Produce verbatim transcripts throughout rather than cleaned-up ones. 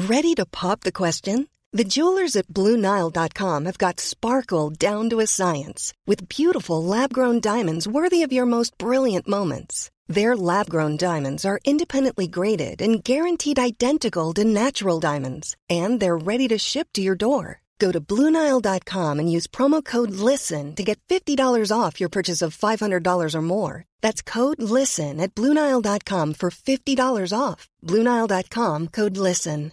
Ready to pop the question? The jewelers at Blue Nile dot com have got sparkle down to a science with beautiful lab-grown diamonds worthy of your most brilliant moments. Their lab-grown diamonds are independently graded and guaranteed identical to natural diamonds, and they're ready to ship to your door. Go to Blue Nile dot com and use promo code LISTEN to get fifty dollars off your purchase of five hundred dollars or more. That's code LISTEN at Blue Nile dot com for fifty dollars off. Blue Nile dot com, code LISTEN.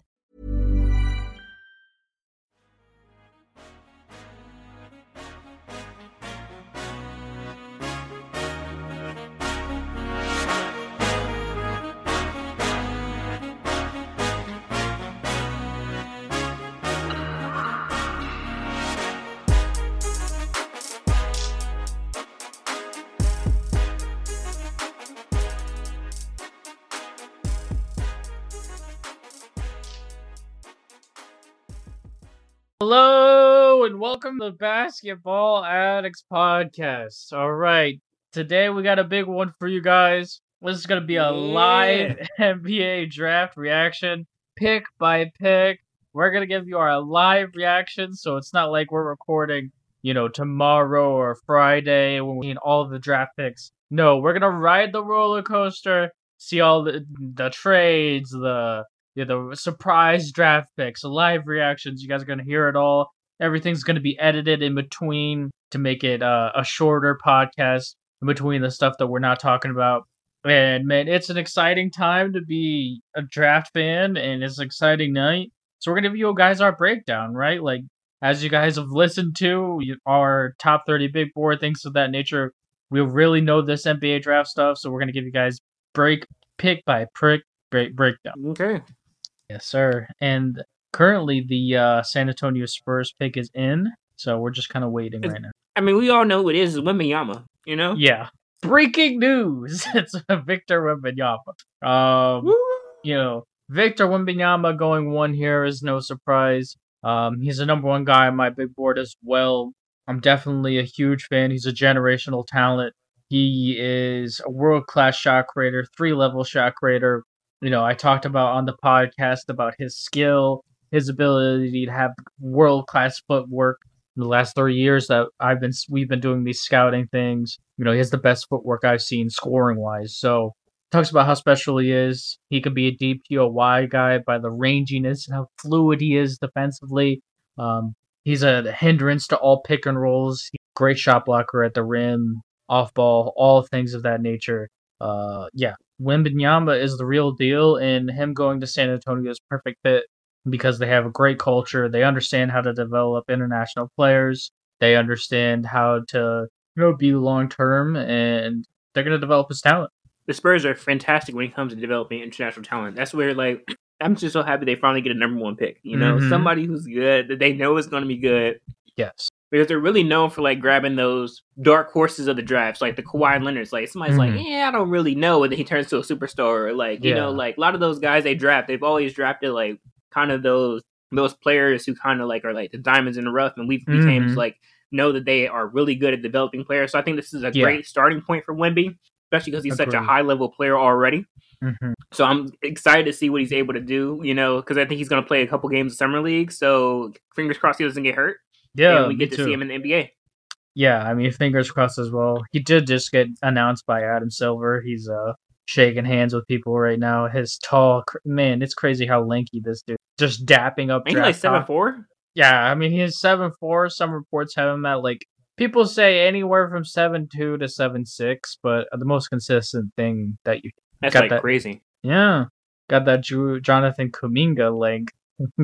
Hello and welcome to the Basketball Addicts Podcast. All right, today we got a big one for you guys. This is going to be a Yeah. live N B A draft reaction, pick by pick. We're going to give you our live reaction, so it's not like we're recording, you know, tomorrow or Friday when we need all the draft picks. No, we're going to ride the roller coaster, see all the, the trades, the... Yeah, the surprise draft picks, live reactions. You guys are going to hear it all. Everything's going to be edited in between to make it uh, a shorter podcast in between the stuff that we're not talking about. And, man, it's an exciting time to be a draft fan, and it's an exciting night. So we're going to give you guys our breakdown, right? Like, as you guys have listened to, our top thirty big board, things of that nature, we really know this N B A draft stuff, so we're going to give you guys break, pick by prick, break, breakdown. Okay. Yes, sir. And currently the uh, San Antonio Spurs pick is in, so we're just kind of waiting right now. I mean, we all know who it is. It's Wembanyama, you know? Yeah. Breaking news! It's Victor Wembanyama. Um, Woo! you know, Victor Wembanyama going one here is no surprise. Um, he's the number one guy on my big board as well. I'm definitely a huge fan. He's a generational talent. He is a world-class shot creator, three-level shot creator. You know, I talked about on the podcast about his skill, his ability to have world-class footwork. In the last three years that I've been, we've been doing these scouting things. You know, he has the best footwork I've seen scoring-wise. So, talks about how special he is. He could be a D P O Y guy by the ranginess and how fluid he is defensively. Um, he's a hindrance to all pick and rolls. He's a great shot blocker at the rim, off ball, all things of that nature. Uh, yeah. Wembanyama is the real deal, and him going to San Antonio is a perfect fit because they have a great culture. They understand how to develop international players. They understand how to, you know, be long term, and they're going to develop his talent. The Spurs are fantastic when it comes to developing international talent. That's where, like, I'm just so happy they finally get a number one pick. You know, Mhm. somebody who's good, that they know is going to be good. Yes. Because they're really known for, like, grabbing those dark horses of the drafts, like the Kawhi Leonards. Like, somebody's Mhm. like, yeah, I don't really know, and then he turns to a superstar. Or, like, you Yeah. know, like, a lot of those guys they draft, they've always drafted, like, kind of those those players who kind of, like, are, like, the diamonds in the rough, and we've became, Mhm. like, know that they are really good at developing players. So I think this is a Yeah. great starting point for Wemby, especially because he's such a Agreed. high-level player already. Mhm. So I'm excited to see what he's able to do, you know, because I think he's going to play a couple games of Summer League, so fingers crossed he doesn't get hurt. Yeah, and we me get to too. see him in the N B A. Yeah, I mean, fingers crossed as well. He did just get announced by Adam Silver. He's uh shaking hands with people right now. His tall, cr- man, it's crazy how lanky this dude. Just dapping up. Ain't he draft like seven talk. four? Yeah, I mean, he's seven four. Some reports have him at, like, people say anywhere from seven two to seven six, but the most consistent thing that you That's got like that, crazy. yeah, got that Ju- Jonathan Kuminga length.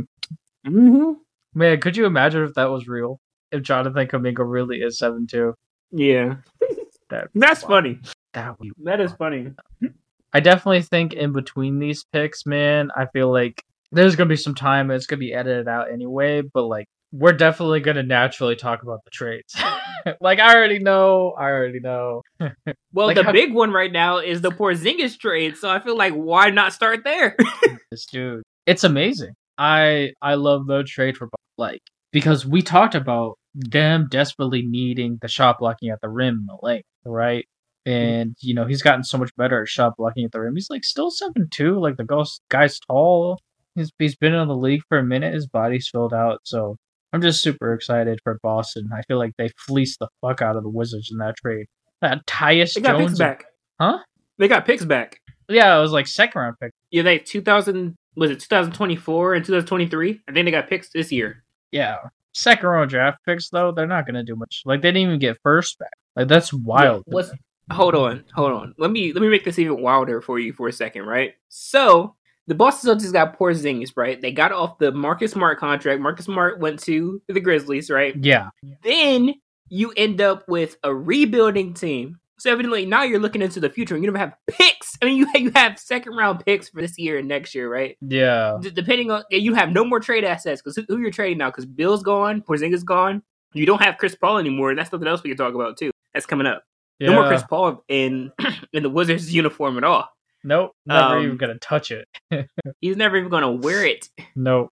Mm-hmm. Man, could you imagine if that was real? If Jonathan Kuminga really is seven two? Yeah, That that's funny. that would be That is funny. I definitely think in between these picks, man, I feel like there's gonna be some time. It's gonna be edited out anyway, but like we're definitely gonna naturally talk about the trades. Like I already know, I already know. Well, Like, the how- big one right now is the Porzingis trade, so I feel like why not start there? This dude, it's amazing. I I love the trade for like because we talked about them desperately needing the shot blocking at the rim in the length, right? And you know he's gotten so much better at shot blocking at the rim. He's like still seven two, like the ghost guy's tall. He's he's been in the league for a minute. His body's filled out, so I'm just super excited for Boston. I feel like they fleeced the fuck out of the Wizards in that trade. That Tyus They got Jones, picks back. huh? They got picks back. Yeah, it was like second round pick. Yeah, they two thousand was it twenty twenty-four and twenty twenty-three? I think they got picks this year. Yeah, second round draft picks though. They're not gonna do much. Like they didn't even get first back. Like that's wild. Yeah, what's, hold on, hold on. Let me let me make this even wilder for you for a second, right? So the Boston Celtics got Porzingis, right? They got off the Marcus Smart contract. Marcus Smart went to the Grizzlies, right? Yeah. Then you end up with a rebuilding team. So evidently now you're looking into the future and you don't have picks. I mean, you you have second round picks for this year and next year, right? Yeah. D- depending on, you have no more trade assets because who, who you're trading now? Because Bill's gone, Porzingis gone. You don't have Chris Paul anymore, and that's something else we can talk about too. That's coming up. Yeah. No more Chris Paul in in the Wizards uniform at all. Nope. Never Um, even gonna touch it. He's never even gonna wear it. Nope.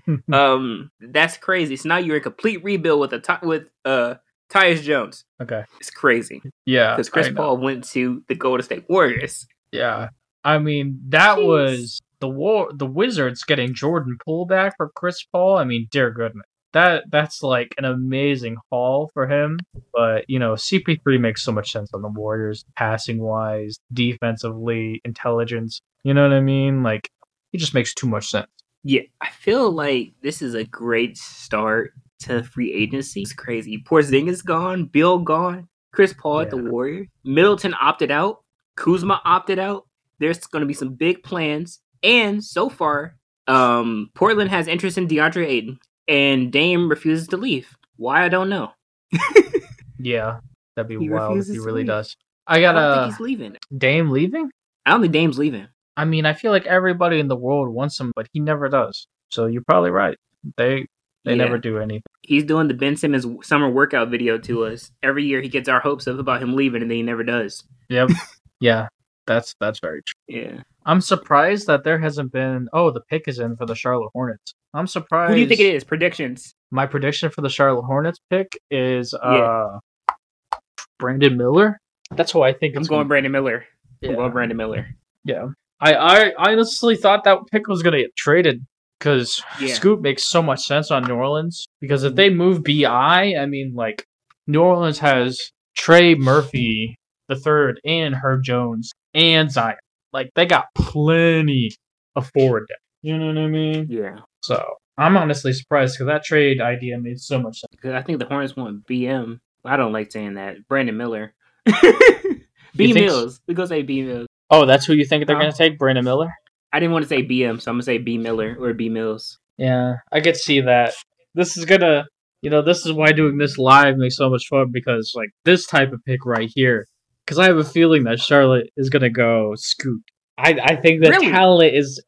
Um, that's crazy. So now you're in complete rebuild with a t- with uh Tyus Jones. Okay. It's crazy Yeah. because Chris I know. Paul went to the Golden State Warriors. Yeah. I mean, that Jeez. was the war. The Wizards getting Jordan Poole back for Chris Paul. I mean, dear goodness, that that's like an amazing haul for him. But you know, C P three makes so much sense on the Warriors, passing wise, defensively, intelligence. You know what I mean? Like, he just makes too much sense. Yeah, I feel like this is a great start to free agency. It's crazy. Porzingis gone, Bill gone, Chris Paul at the Yeah. Warriors. Middleton opted out, Kuzma opted out. There's going to be some big plans, and so far, um, Portland has interest in DeAndre Ayton, and Dame refuses to leave. Why I don't know. Yeah, that'd be He wild if refuses he to really leave. does. I I got don't think a he's leaving. Dame leaving. I don't think Dame's leaving. I mean, I feel like everybody in the world wants him, but he never does. So you're probably right. They they Yeah. never do anything. He's doing the Ben Simmons summer workout video to us. Every year he gets our hopes up about him leaving, and then he never does. Yep. Yeah, that's that's very true. Yeah. I'm surprised that there hasn't been. Oh, the pick is in for the Charlotte Hornets. I'm surprised. Who do you think it is? Predictions. My prediction for the Charlotte Hornets pick is uh Brandon Miller. That's who I think I'm it's going gonna Brandon Miller. be. I'm Yeah. going Brandon Miller. Yeah. I, I honestly thought that pick was gonna get traded because Yeah. Scoot makes so much sense on New Orleans. Because if they move B I, I mean, like New Orleans has Trey Murphy the third and Herb Jones and Zion. Like they got plenty of forward depth. You know what I mean? Yeah. So I'm honestly surprised because that trade idea made so much sense. Because I think the Hornets want B M. I don't like saying that. Brandon Miller. B You think Mills. We go say B Mills. Oh, that's who you think they're Huh? gonna take, Brandon Miller? I didn't want to say B M, so I'm gonna say B Miller or B Mills. Yeah, I could see that. This is gonna, you know, this is why doing this live makes so much fun because, like, this type of pick right here, because I have a feeling that Charlotte is gonna go Scoot. I I think the Really? talent is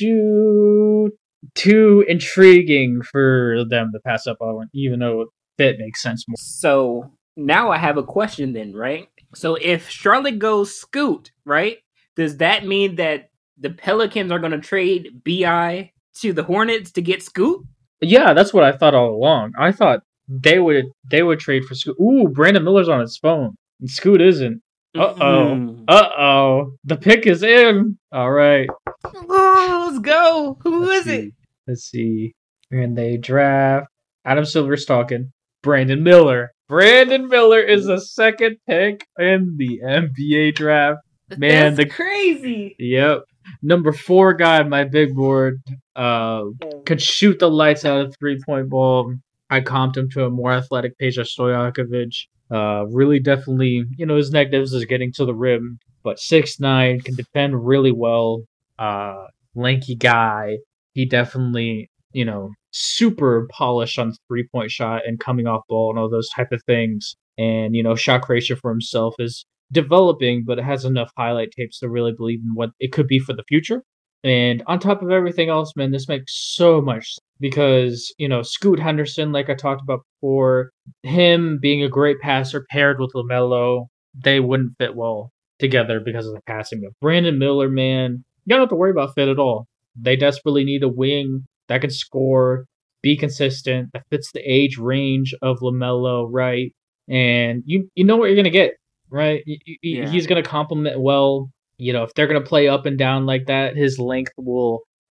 too too intriguing for them to pass up on, even though fit makes sense more. So now I have a question then, right? So if Charlotte goes Scoot, right? Does that mean that the Pelicans are gonna trade B I to the Hornets to get Scoot? Yeah, that's what I thought all along. I thought they would they would trade for Scoot. Ooh, Brandon Miller's on his phone, and Scoot isn't. Uh oh. Mm. Uh oh. The pick is in. All right. Oh, let's go. Who Let's is see. it? Let's see. And they draft Adam Silver's talking. Brandon Miller. Brandon Miller is the second pick in the N B A draft. Man, That's the crazy. Yep. Number four guy on my big board. Uh, could shoot the lights out of three point ball. I comped him to a more athletic Peja Stojakovic. Uh, really, definitely, you know, his negatives is getting to the rim, but six nine can defend really well. Uh, lanky guy. He definitely, you know, super polished on three point shot and coming off ball and all those type of things. And you know, shot creation for himself is developing, but it has enough highlight tapes to really believe in what it could be for the future. And on top of everything else, man, this makes so much sense because, you know, Scoot Henderson, like I talked about before, him being a great passer paired with LaMelo, they wouldn't fit well together because of the passing. But Brandon Miller, man, you don't have to worry about fit at all. They desperately need a wing that can score, be consistent, that fits the age range of LaMelo, right? And you you know what you're going to get, right? You, you, Yeah. He's going to complement well. You know, if they're going to play up and down like that, his length will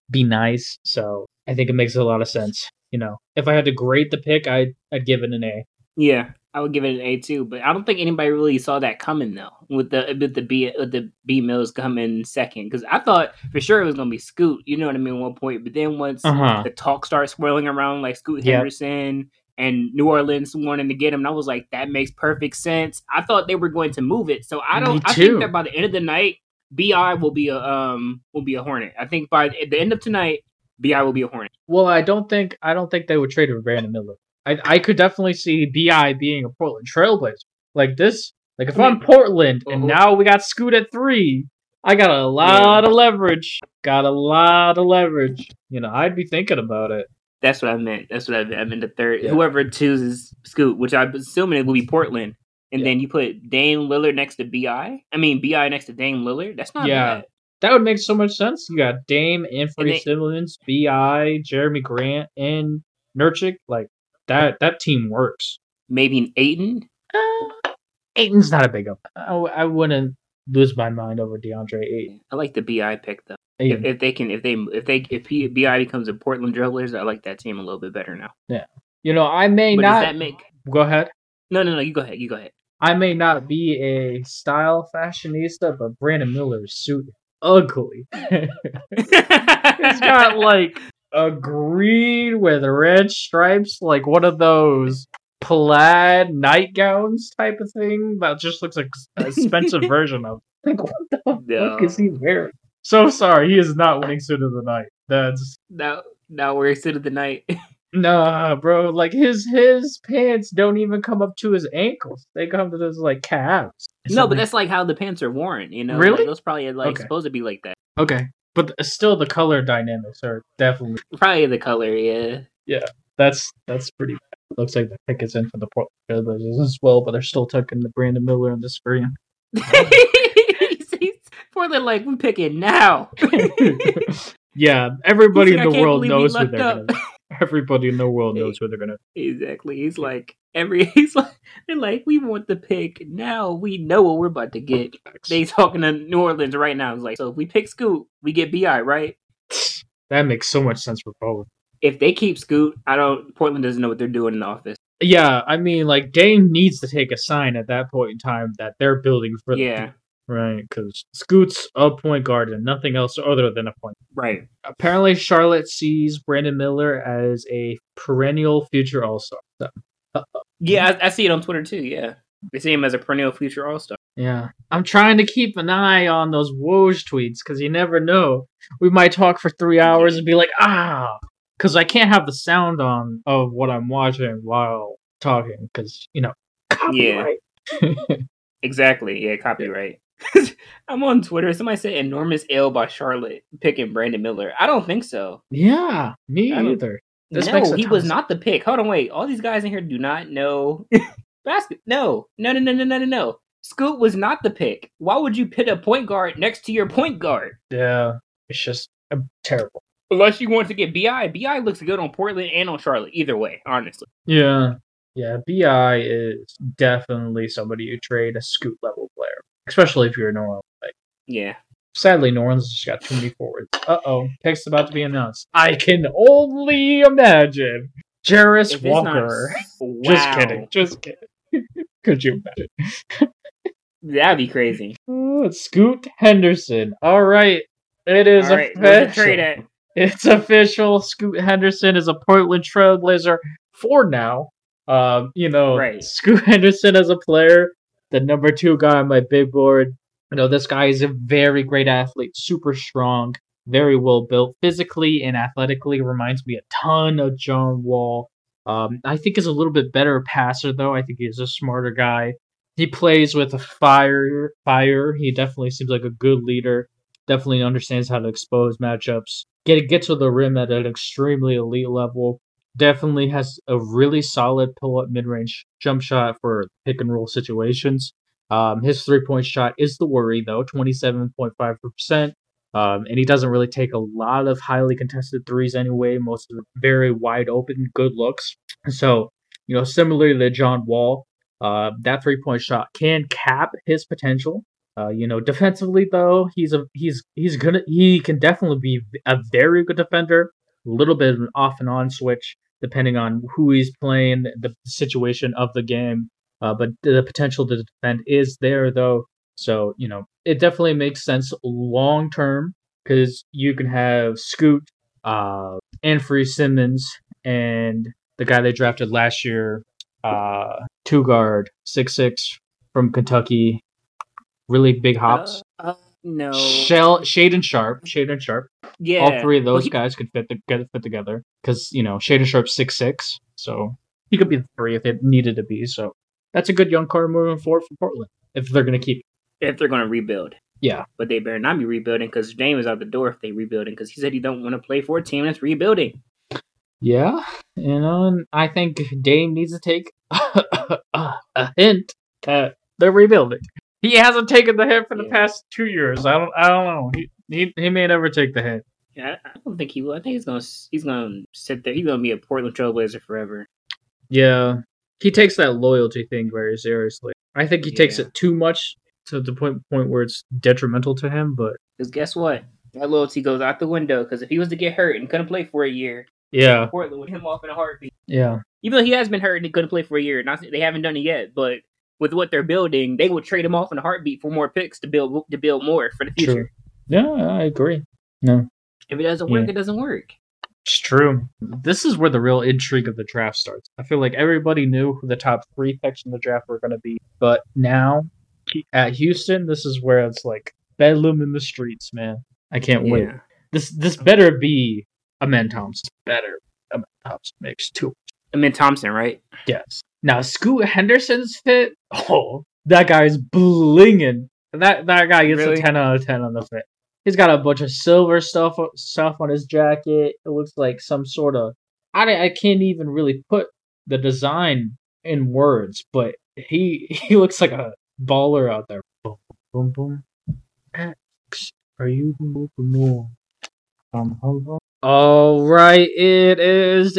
be nice. So I think it makes a lot of sense. You know, if I had to grade the pick, I'd I'd give it an A. Yeah, I would give it an A too, but I don't think anybody really saw that coming though. With the with the B with the B Mills coming second, because I thought for sure it was gonna be Scoot. You know what I mean? At one point, but then once uh-huh. the talk started swirling around like Scoot Yep. Henderson and New Orleans wanting to get him, and I was like, that makes perfect sense. I thought they were going to move it, so I don't. Me I too. think that by the end of the night, B I will be a um will be a Hornet. I think by the end of tonight, B I will be a Hornet. Well, I don't think I don't think they would trade for Brandon Miller. I I could definitely see B I being a Portland Trailblazer like this. Like if I mean, I'm Portland and uh-huh. now we got Scoot at three, I got a lot yeah. of leverage. Got a lot of leverage. You know, I'd be thinking about it. That's what I meant. That's what I meant. I meant the third. Yeah. Whoever chooses Scoot, which I'm assuming it will be Portland, and yeah. then you put Dame Lillard next to B I. I mean B I next to Dame Lillard. That's not yeah. bad. That would make so much sense. You got Dame, Anthony they, Simmons, B I, Jeremy Grant, and Nurkic. Like that. That team works. Maybe an Ayton. Uh, Ayton's not a big up. I, I wouldn't lose my mind over DeAndre Ayton. I like the B I pick though. If, if they can, if they, if they, if he, B I becomes a Portland Trailblazers, I like that team a little bit better now. Yeah. You know, I may but not. Does that make? Go ahead. No, no, no. You go ahead. You go ahead. I may not be a style fashionista, but Brandon Miller's suit ugly. It's got like a green with red stripes, like one of those plaid nightgowns type of thing that just looks like an expensive version of. Like, what the no. fuck is he wearing? So sorry, he is not winning suit of the night. That's now now we're suit of the night. Nah, bro. Like his his pants don't even come up to his ankles. They come to his like calves. No, but that's like how the pants are worn. You know, really? Like, those probably like okay. supposed to be like that. Okay, but still, the color dynamics are definitely probably the color. Yeah, yeah. That's that's pretty bad. Looks like the pick is in for the Portland Trailblazers as well, but they're still tucking the Brandon Miller on the screen. Portland, like, we pick it now. Yeah, everybody like, in the world knows who they're up. gonna. Everybody in the world knows who they're gonna. Exactly. He's like every. He's like they're like we want the pick now. We know what we're about to get. They talking to New Orleans right now. It's like so if we pick Scoot, we get B I right. That makes so much sense for Portland. If they keep Scoot, I don't. Portland doesn't know what they're doing in the office. Yeah, I mean, like Dame needs to take a sign at that point in time that they're building for. Yeah. The, right, because Scoot's a point guard and nothing else other than a point. Right. Apparently, Charlotte sees Brandon Miller as a perennial future All-Star. So, yeah, I, I see it on Twitter too. Yeah, they see him as a perennial future All-Star. Yeah, I'm trying to keep an eye on those Woj tweets because you never know. We might talk for three hours and be like, ah, because I can't have the sound on of what I'm watching while talking because you know, copyright. Yeah. Exactly. Yeah, copyright. I'm on Twitter. Somebody said enormous L by Charlotte picking Brandon Miller. I don't think so. Yeah, me either. This no, he was not the pick. Hold on, wait. All these guys in here do not know basket. No, no, no, no, no, no, no, no. Scoot was not the pick. Why would you pit a point guard next to your point guard? Yeah, it's just uh, terrible. Unless you want to get B I. B I looks good on Portland and on Charlotte. Either way, honestly. Yeah. Yeah, B I is definitely somebody you trade a Scoot level player, especially if you're a New Orleans. Like, yeah. Sadly, New Orleans just got too many forwards. Uh oh, pick's about to be announced. I can only imagine Jarris Walker. Not... Wow. Just kidding. Just kidding. Could you imagine? That'd be crazy. Oh, Scoot Henderson. All right, it is All right, official. Where's the trade at? It's official. Scoot Henderson is a Portland Trailblazer for now. Um, you know, right. Scoot Henderson as a player, the number two guy on my big board. You know, this guy is a very great athlete, super strong, very well built, physically and athletically. Reminds me a ton of John Wall. Um, I think is a little bit better passer though. I think he's a smarter guy. He plays with a fire. Fire. He definitely seems like a good leader. Definitely understands how to expose matchups. Get get to the rim at an extremely elite level. Definitely has a really solid pull-up mid-range jump shot for pick and roll situations. Um, his three-point shot is the worry, though, twenty-seven point five percent. Um, and he doesn't really take a lot of highly contested threes anyway. Most of them very wide open, good looks. So, you know, similarly to John Wall, uh, that three-point shot can cap his potential. Uh, you know, defensively though, he's a he's he's gonna he can definitely be a very good defender. A little bit of an off and on switch depending on who he's playing, the situation of the game. Uh, but the potential to defend is there though, so you know it definitely makes sense long term because you can have Scoot, uh, Anfernee Simons, and the guy they drafted last year, uh, two guard, six six from Kentucky. Really big hops. Uh, uh, no. Shell, Shaedon Sharpe. Shaedon Sharpe. Yeah. All three of those he... guys could fit the, get fit together. Because, you know, Shaedon Sharpe's six six. So he could be the three if it needed to be. So that's a good young card moving forward for Portland. If they're going to keep it. If they're going to rebuild. Yeah. But they better not be rebuilding because Dame is out the door if they rebuilding. Because he said he don't want to play for a team that's rebuilding. Yeah. You know, and I think Dame needs to take a hint that they're rebuilding. He hasn't taken the hit for the yeah. past two years. I don't. I don't know. He, he he may never take the hit. Yeah, I don't think he will. I think he's gonna he's gonna sit there. He's gonna be a Portland Trailblazer forever. Yeah, he takes that loyalty thing very seriously. I think he yeah. takes it too much to the point point where it's detrimental to him. But because guess what, that loyalty goes out the window. Because if he was to get hurt and couldn't play for a year, yeah, Portland would hit him off in a heartbeat. Yeah, even though he has been hurt and he couldn't play for a year. Not they haven't done it yet, but. With what they're building, they would trade him off in a heartbeat for more picks to build to build more for the future. True. Yeah, I agree. No, if it doesn't work, yeah. it doesn't work. It's true. This is where the real intrigue of the draft starts. I feel like everybody knew who the top three picks in the draft were going to be, but now at Houston, this is where it's like bedlam in the streets, man. I can't yeah. wait. This this better be Amen Thompson. Better Amen Thompson makes two. Amen Thompson, right? Yes. Now, Scoot Henderson's fit, oh, that guy's blinging. That that guy gets really? a ten out of ten on the fit. He's got a bunch of silver stuff stuff on his jacket. It looks like some sort of... I, I can't even really put the design in words, but he he looks like a baller out there. Boom, boom, boom. X, are you moving more? Um, hello? All right, it is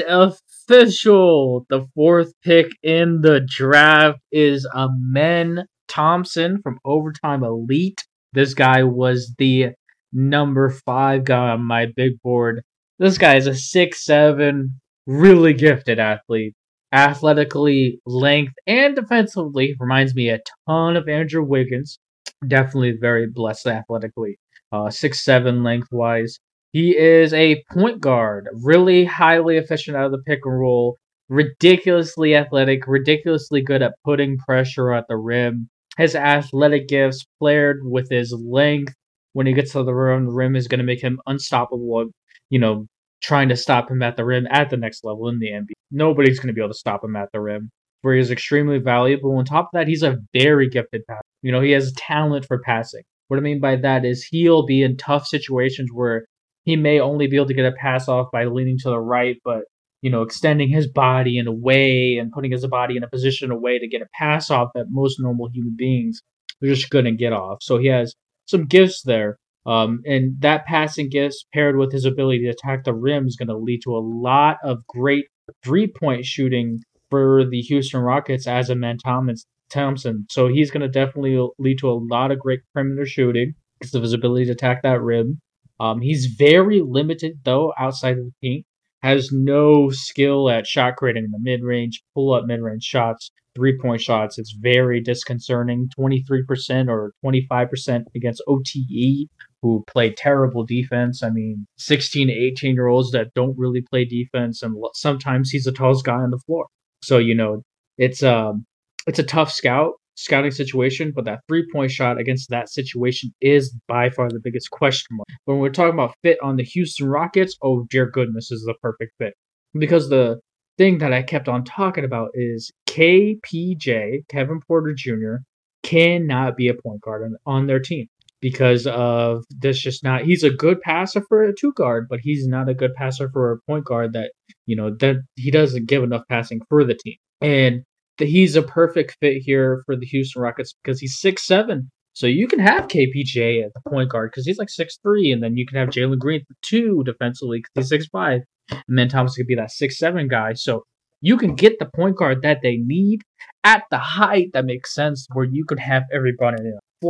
official. The fourth pick in the draft is Amen Thompson from Overtime Elite. This guy was the number five guy on my big board. This guy is a six seven, really gifted athlete. Athletically, length, and defensively reminds me a ton of Andrew Wiggins. Definitely very blessed athletically. Uh, six seven lengthwise. He is a point guard, really highly efficient out of the pick and roll, ridiculously athletic, ridiculously good at putting pressure at the rim. His athletic gifts paired with his length when he gets to the rim, the rim is going to make him unstoppable, you know, trying to stop him at the rim at the next level in the N B A. Nobody's going to be able to stop him at the rim, where he is extremely valuable. On top of that, he's a very gifted passer. You know, he has talent for passing. What I mean by that is he'll be in tough situations where he may only be able to get a pass off by leaning to the right, but, you know, extending his body in a way and putting his body in a position in a way to get a pass off that most normal human beings are just going to get off. So he has some gifts there. Um, and that passing gifts paired with his ability to attack the rim is going to lead to a lot of great three-point shooting for the Houston Rockets as Amen Thompson. So he's going to definitely lead to a lot of great perimeter shooting because of his ability to attack that rim. Um, he's very limited, though, outside of the paint. Has no skill at shot creating in the mid-range, pull-up mid-range shots, three-point shots. It's very disconcerting. twenty-three percent or twenty-five percent against O T E, who play terrible defense. I mean, sixteen to eighteen-year-olds that don't really play defense, and sometimes he's the tallest guy on the floor. So, you know, it's um, it's a tough scout. scouting situation, but that three-point shot against that situation is by far the biggest question mark. When we're talking about fit on the Houston Rockets, oh dear goodness, this is the perfect fit. Because the thing that I kept on talking about is K P J, Kevin Porter Junior, cannot be a point guard on, on their team. Because of this, just not, he's a good passer for a two guard, but he's not a good passer for a point guard that, you know, that he doesn't give enough passing for the team. And he's a perfect fit here for the Houston Rockets because he's six seven. So you can have K P J at the point guard because he's like six three, and then you can have Jalen Green for two defensively because he's six five. And then Thomas could be that six seven guy. So you can get the point guard that they need at the height that makes sense where you could have everybody on the floor.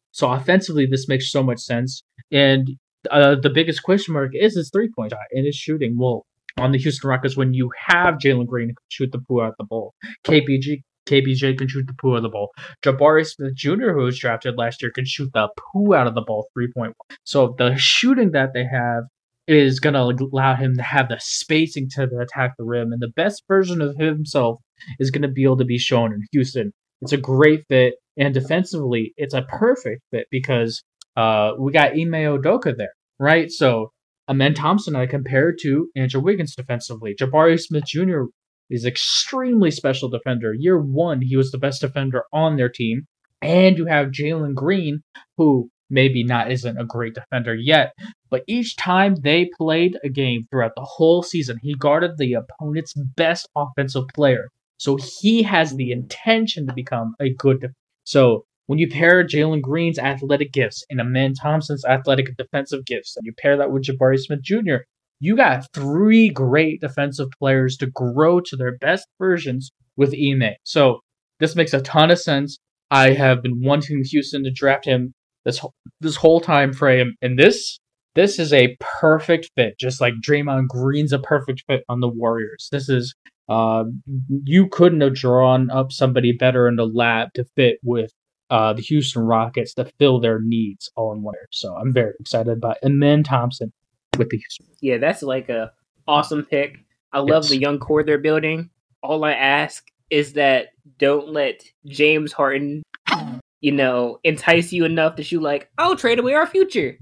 So offensively, this makes so much sense. And uh, the biggest question mark is his three point shot and his shooting. Well, on the Houston Rockets, when you have Jalen Green who can shoot the poo out the ball, K P G, K P J can shoot the poo out of the ball, Jabari Smith Junior, who was drafted last year, can shoot the poo out of the ball three point one. So the shooting that they have is going to allow him to have the spacing to attack the rim, and the best version of himself is going to be able to be shown in Houston. It's a great fit, and defensively, it's a perfect fit because uh, we got Ime Udoka there, right? So Amen Thompson I compared to Andrew Wiggins defensively. Jabari Smith Junior is extremely special defender. Year one, he was the best defender on their team. And you have Jalen Green, who maybe not isn't a great defender yet, but each time they played a game throughout the whole season, he guarded the opponent's best offensive player. So he has the intention to become a good defender. So when you pair Jalen Green's athletic gifts and Amen Thompson's athletic and defensive gifts, and you pair that with Jabari Smith Junior, you got three great defensive players to grow to their best versions with Ime. So this makes a ton of sense. I have been wanting Houston to draft him this whole, this whole time frame, and this this is a perfect fit. Just like Draymond Green's a perfect fit on the Warriors. This is uh, you couldn't have drawn up somebody better in the lab to fit with uh, the Houston Rockets to fill their needs all in one year. So I'm very excited about Amen Thompson with the Houston. Yeah, that's like a awesome pick. I love Yes. the young core they're building. All I ask is that don't let James Harden, you know, entice you enough that you like, oh, trade away our future.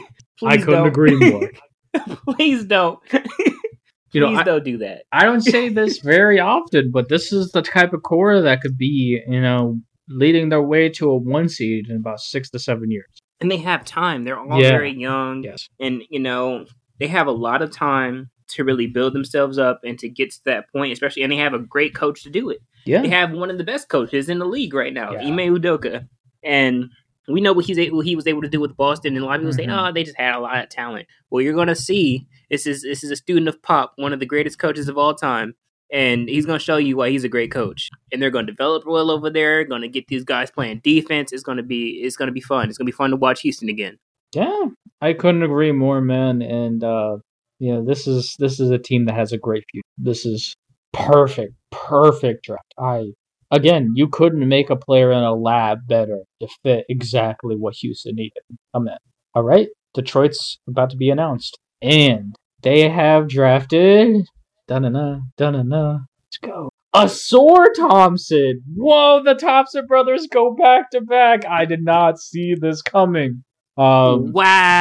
I couldn't don't. agree more. Please don't. You know, Please I, don't do that. I don't say this very often, but this is the type of core that could be, you know, leading their way to a one seed in about six to seven years. And they have time. They're all Yeah. very young. Yes. And, you know, they have a lot of time to really build themselves up and to get to that point, especially, and they have a great coach to do it. Yeah. They have one of the best coaches in the league right now, Yeah. Ime Udoka. And we know what he's able, what he was able to do with Boston, and a lot of people say, Mhm. "Oh, they just had a lot of talent." Well, you're gonna see this is this is a student of Pop, one of the greatest coaches of all time, and he's gonna show you why he's a great coach. And they're gonna develop well over there. Going to get these guys playing defense. It's gonna be it's gonna be fun. It's gonna be fun to watch Houston again. Yeah. I couldn't agree more, man. And uh, you know, this is this is a team that has a great future. This is perfect, perfect draft. I again, you couldn't make a player in a lab better to fit exactly what Houston needed. Amen. All right, Detroit's about to be announced, and they have drafted. Da-na-na, da-na-na. Let's go. Asor Thompson. Whoa, the Thompson brothers go back to back. I did not see this coming. Um,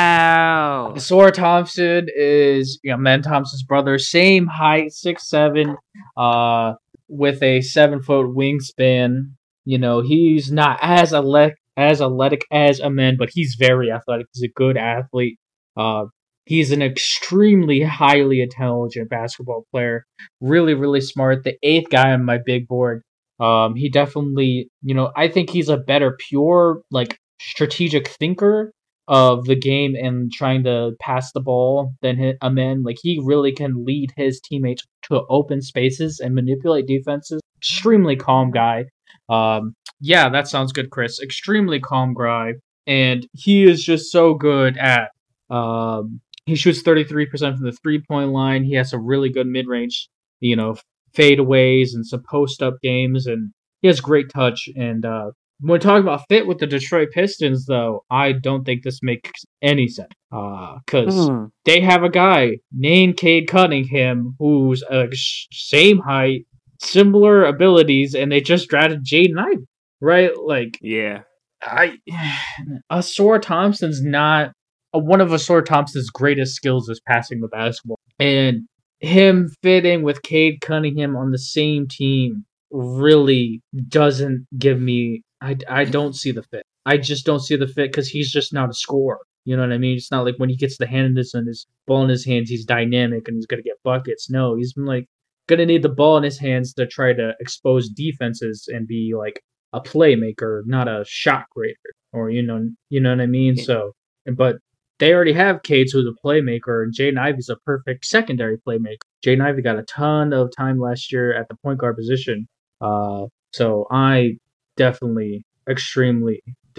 Wow. Asor Thompson is, you know, Amen Thompson's brother, same height, six seven, uh, with a seven foot wingspan. You know, he's not as athletic as athletic as Amen, but he's very athletic. He's a good athlete. Uh, he's an extremely highly intelligent basketball player. Really, really smart. The eighth guy on my big board. Um, he definitely, you know, I think he's a better pure, like, strategic thinker of the game and trying to pass the ball than hit Amen. Like, he really can lead his teammates to open spaces and manipulate defenses. Extremely calm guy. Um, yeah, that sounds good, Chris. Extremely calm guy. And he is just so good at, um, he shoots thirty-three percent from the three-point line. He has a really good mid-range, you know, fadeaways and some post-up games. And he has great touch. And, uh, when we're talking about fit with the Detroit Pistons, though, I don't think this makes any sense. Because uh, they have a guy named Cade Cunningham who's uh, same height, similar abilities, and they just drafted Jaden Ivey, right? Like, Yeah. I, Asor Thompson's not uh, one of Asor Thompson's greatest skills is passing the basketball, and him fitting with Cade Cunningham on the same team really doesn't give me. I, I don't see the fit. I just don't see the fit because he's just not a scorer. You know what I mean? It's not like when he gets the hand in his, and his ball in his hands, he's dynamic and he's gonna get buckets. No, he's been like gonna need the ball in his hands to try to expose defenses and be like a playmaker, not a shot creator, or you know, you know what I mean. Yeah. So, but they already have Cade, who's a playmaker, and Jaden Ivey's a perfect secondary playmaker. Jaden Ivey got a ton of time last year at the point guard position. Uh, so I definitely extremely disagree.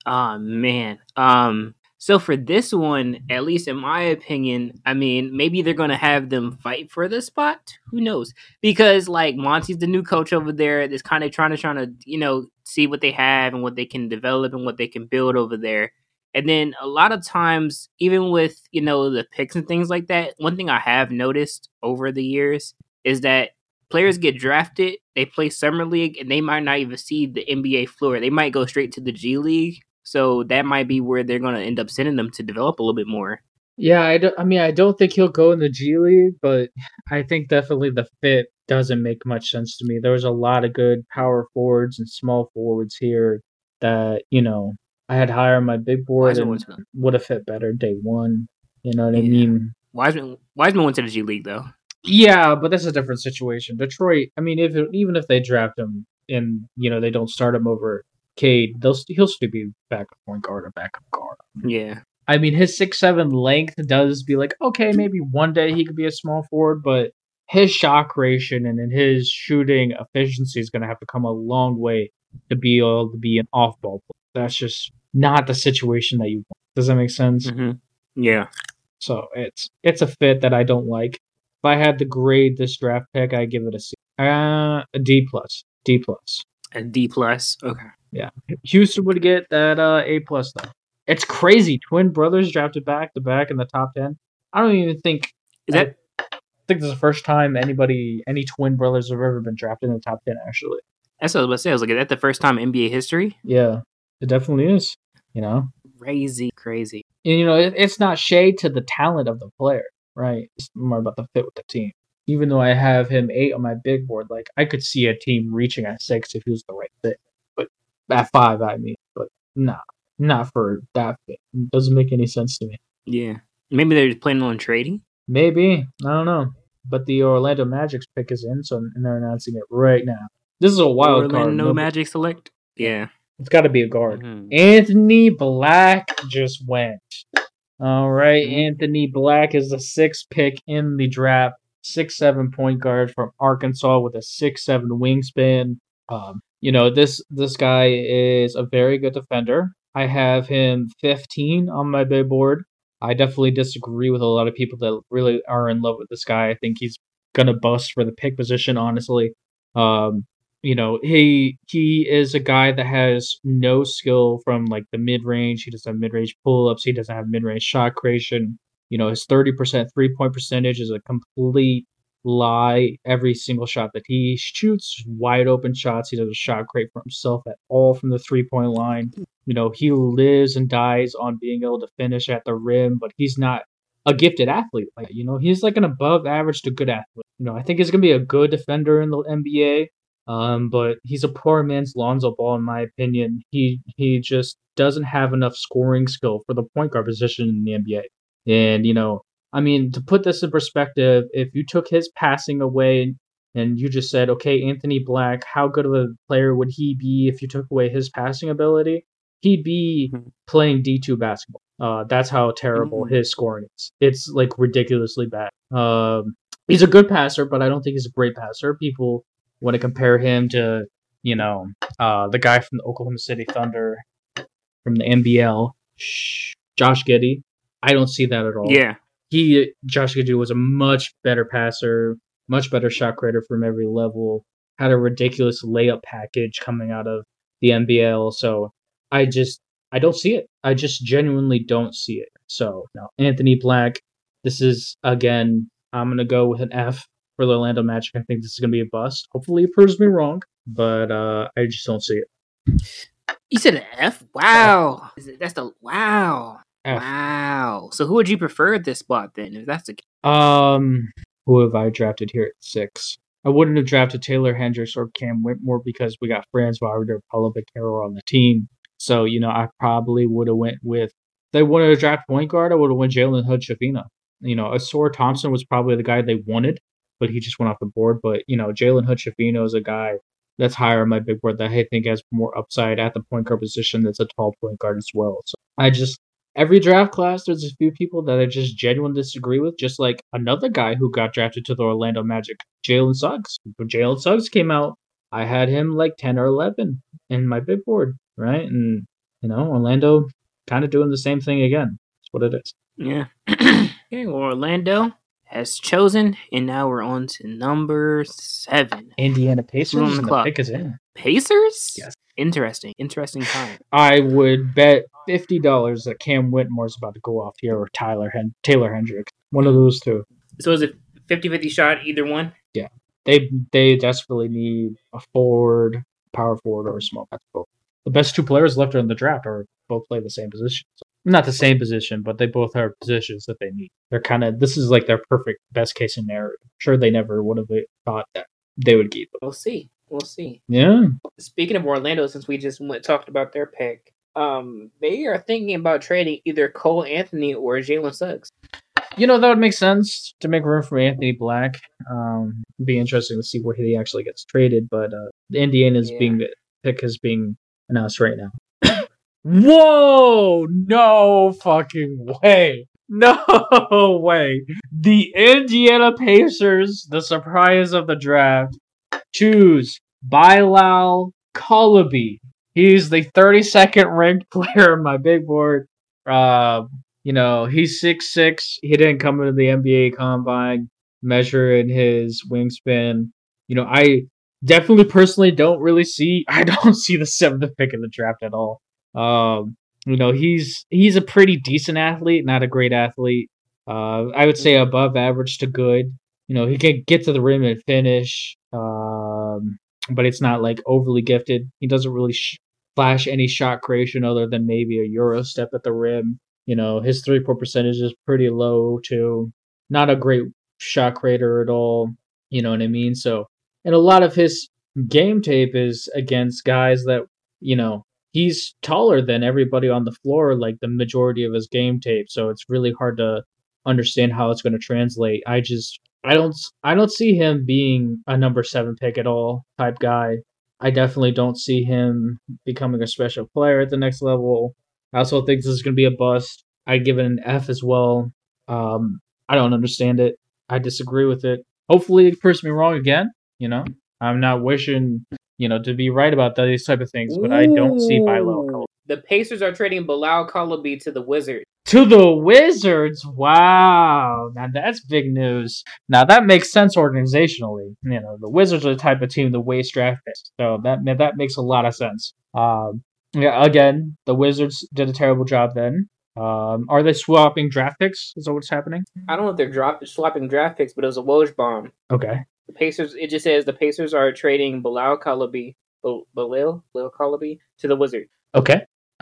Oh man. Um. So for this one, at least in my opinion, I mean, maybe they're gonna have them fight for the spot. Who knows? Because like Monty's the new coach over there. That's kind of trying to trying to you know see what they have and what they can develop and what they can build over there. And then a lot of times, even with you know the picks and things like that, one thing I have noticed over the years is that players get drafted, they play summer league, and they might not even see the N B A floor. They might go straight to the G League. So that might be where they're going to end up sending them to develop a little bit more. Yeah, I, don't, I mean, I don't think he'll go in the G League, but I think definitely the fit doesn't make much sense to me. There was a lot of good power forwards and small forwards here that, you know, I had higher on my big board and would have fit better day one. You know what yeah. I mean? Wiseman, Wiseman went to the G League, though. Yeah, but that's a different situation. Detroit, I mean, if even if they draft him and, you know, they don't start him over Cade, they'll he'll still be backup point guard or backup guard. Yeah. I mean, his six seven length does be like, okay, maybe one day he could be a small forward, but his shot creation and his shooting efficiency is going to have to come a long way to be able to be an off-ball player. That's just not the situation that you want. Does that make sense? Mm-hmm. Yeah. So it's it's a fit that I don't like. If I had to grade this draft pick, I'd give it a C. Uh, a D plus. D plus. A D plus. Okay. Yeah, Houston would get that uh, A plus though. It's crazy. Twin brothers drafted back to back in the top ten. I don't even think is that. I think this is the first time anybody, any twin brothers have ever been drafted in the top ten. Actually, that's what I was about to say. I was like, is that the first time in N B A history? Yeah, it definitely is. You know, crazy, crazy. And you know, it, it's not shade to the talent of the player, right? It's more about the fit with the team. Even though I have him eight on my big board, like I could see a team reaching at six if he was the right fit. At five, I mean, but nah, not for that fit. It doesn't make any sense to me. Yeah, maybe they're planning on trading. Maybe, I don't know. But the Orlando Magic's pick is in, so they're announcing it right now. This is a wild Orlando card. Orlando Magic select. Yeah, it's got to be a guard. Mm-hmm. Anthony Black just went. All right, mm-hmm. Anthony Black is the sixth pick in the draft. Six seven point guard from Arkansas with a six seven wingspan. Um. You know, this this guy is a very good defender. I have him fifteen on my big board. I definitely disagree with a lot of people that really are in love with this guy. I think he's going to bust for the pick position, honestly. Um, you know, he he is a guy that has no skill from, like, the mid-range. He doesn't have mid-range pull-ups. He doesn't have mid-range shot creation. You know, his thirty percent three-point percentage is a complete lie. Every single shot that he shoots, wide open shots. He does a shot create for himself at all from the three point line. You know, he lives and dies on being able to finish at the rim, but he's not a gifted athlete. Like, you know, he's like an above average to good athlete. You know, I think he's gonna be a good defender in the N B A. Um, but he's a poor man's Lonzo Ball, in my opinion. He he just doesn't have enough scoring skill for the point guard position in the N B A. And, you know, I mean, to put this in perspective, if you took his passing away and you just said, okay, Anthony Black, how good of a player would he be if you took away his passing ability? He'd be mm-hmm. playing D two basketball. Uh, that's how terrible mm-hmm. his scoring is. It's, like, ridiculously bad. Um, he's a good passer, but I don't think he's a great passer. People want to compare him to, you know, uh, the guy from the Oklahoma City Thunder from the N B L, Josh Giddey. I don't see that at all. Yeah. He, Josh Giddey, was a much better passer, much better shot creator from every level, had a ridiculous layup package coming out of the N B L. So I just, I don't see it. I just genuinely don't see it. So, no, Anthony Black, this is, again, I'm going to go with an F for the Orlando Magic. I think this is going to be a bust. Hopefully it proves me wrong, but uh, I just don't see it. You said an F? Wow. F. That's the, wow. F. Wow. So who would you prefer at this spot then, if that's the case? Um, who have I drafted here at six? I wouldn't have drafted Taylor Hendricks or Cam Whitmore because we got Franz Wagner, Paulo Becerra on the team. So, you know, I probably would have went with, if they wanted to draft point guard, I would have went Jalen Hood-Schifino. You know, Ausar Thompson was probably the guy they wanted, but he just went off the board. But, you know, Jalen Hood-Schifino is a guy that's higher on my big board that I think has more upside at the point guard position. That's a tall point guard as well. So I just, every draft class, there's a few people that I just genuinely disagree with, just like another guy who got drafted to the Orlando Magic, Jalen Suggs. When Jalen Suggs came out, I had him like ten or eleven in my big board, right? And you know, Orlando kind of doing the same thing again. That's what it is. Yeah. Okay, well, Orlando has chosen, and now we're on to number seven. Indiana Pacers, on the and clock. the pick is in. Pacers? Yes. Interesting. Interesting time. I would bet fifty dollars that Cam Whitmore's about to go off here, or Tyler Hen- Taylor Hendricks. One of those two. So is it fifty-fifty shot, either one? Yeah. They they desperately need a forward, power forward, or a small basketball. The best two players left in the draft are both play the same position. Not the same position, but they both have positions that they need. They're kind of, this is like their perfect best case scenario. Sure, they never would have thought that they would keep them. We'll see. We'll see. Yeah. Speaking of Orlando, since we just went, talked about their pick, um, they are thinking about trading either Cole Anthony or Jalen Suggs. You know, that would make sense to make room for Anthony Black. Um, it'd be interesting to see where he actually gets traded, but uh, Indiana's Yeah. being pick is being announced right now. Whoa! No fucking way! No way! The Indiana Pacers, the surprise of the draft, choose Bilal Coulibaly. He's the thirty-second ranked player on my big board. Uh, you know, he's six six. He didn't come into the N B A Combine measuring his wingspan. You know, I definitely personally don't really see, I don't see the seventh pick in the draft at all. Um, you know, he's he's a pretty decent athlete, not a great athlete. Uh, I would say above average to good. You know, he can get to the rim and finish, um, but it's not like overly gifted. He doesn't really sh- flash any shot creation other than maybe a Euro step at the rim. You know, his three-point percentage is pretty low too. Not a great shot creator at all. You know what I mean? So, and a lot of his game tape is against guys that, you know, he's taller than everybody on the floor, like the majority of his game tape. So it's really hard to understand how it's going to translate. I just, I don't, I don't see him being a number seven pick at all type guy. I definitely don't see him becoming a special player at the next level. I also think this is going to be a bust. I'd give it an F as well. Um, I don't understand it. I disagree with it. Hopefully it proves me wrong again. You know, I'm not wishing, you know, to be right about these type of things, but I don't see Bilal Coulibaly. The Pacers are trading Bilal Coulibaly to the Wizards. To the Wizards? Wow. Now that's big news. Now that makes sense organizationally. You know, the Wizards are the type of team to waste draft picks. So that that makes a lot of sense. Um, yeah, again, the Wizards did a terrible job then. Um, are they swapping draft picks? Is that what's happening? I don't know if they're drop, swapping draft picks, but it was a Woj bomb. Okay. The Pacers, it just says the Pacers are trading Bilal Coulibaly, Bilal, Bilal Coulibaly to the Wizards. Okay.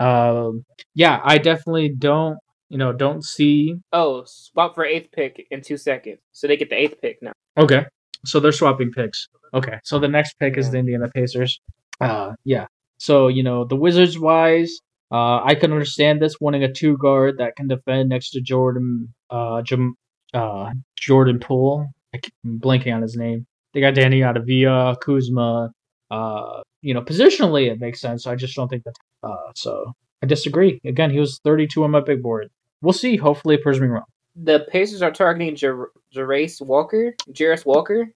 Um, yeah, I definitely don't, you know, don't see. Oh, swap for eighth pick in two seconds. So they get the eighth pick now. Okay. So they're swapping picks. Okay. So the next pick Yeah. is the Indiana Pacers. Uh, yeah. So, you know, the Wizards wise, uh, I can understand this wanting a two guard that can defend next to Jordan, uh, Jam, uh, Jordan Poole. I'm blanking on his name. They got Danny Adavia, Kuzma. Uh, you know, positionally it makes sense. I just don't think that. Uh, so I disagree. Again, he was thirty-two on my big board. We'll see. Hopefully, it proves me wrong. The Pacers are targeting Jar- Jarace Walker, Jarris Walker,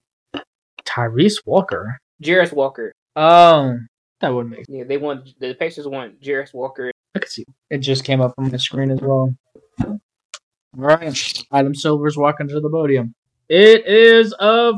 Tyrese Walker. Jarris Walker. Oh, that would make. Yeah, they want the Pacers want Jarris Walker. I could see. It just came up on the screen as well. All right, Adam Silver's walking to the podium. It is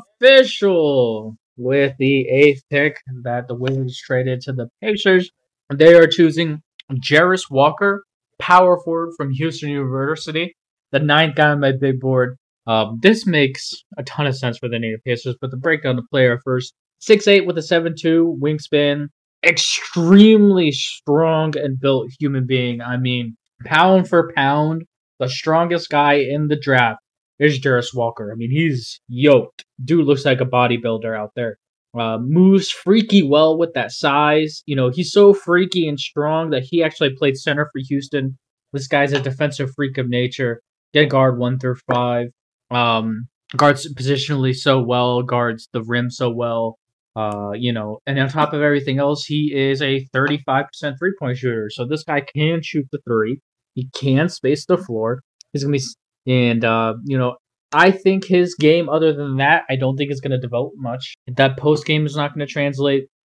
official. With the eighth pick that the Wizards traded to the Pacers, they are choosing Jarris Walker, power forward from Houston University, the ninth guy on my big board. Um, this makes a ton of sense for the Indiana Pacers, but to break down the player first, six eight with a seven two wingspan, extremely strong and built human being. I mean, pound for pound, the strongest guy in the draft is Jarris Walker. I mean, he's yoked. Dude looks like a bodybuilder out there. Uh, moves freaky well with that size. You know, he's so freaky and strong that he actually played center for Houston. This guy's a defensive freak of nature. Get guard one through five. Um, guards positionally so well. Guards the rim so well. Uh, you know, and on top of everything else, he is a thirty-five percent three-point shooter. So this guy can shoot the three. He can space the floor. He's gonna be. And, uh, you know, I think his game, other than that, I don't think it's going to develop much. That post game is not going to translate.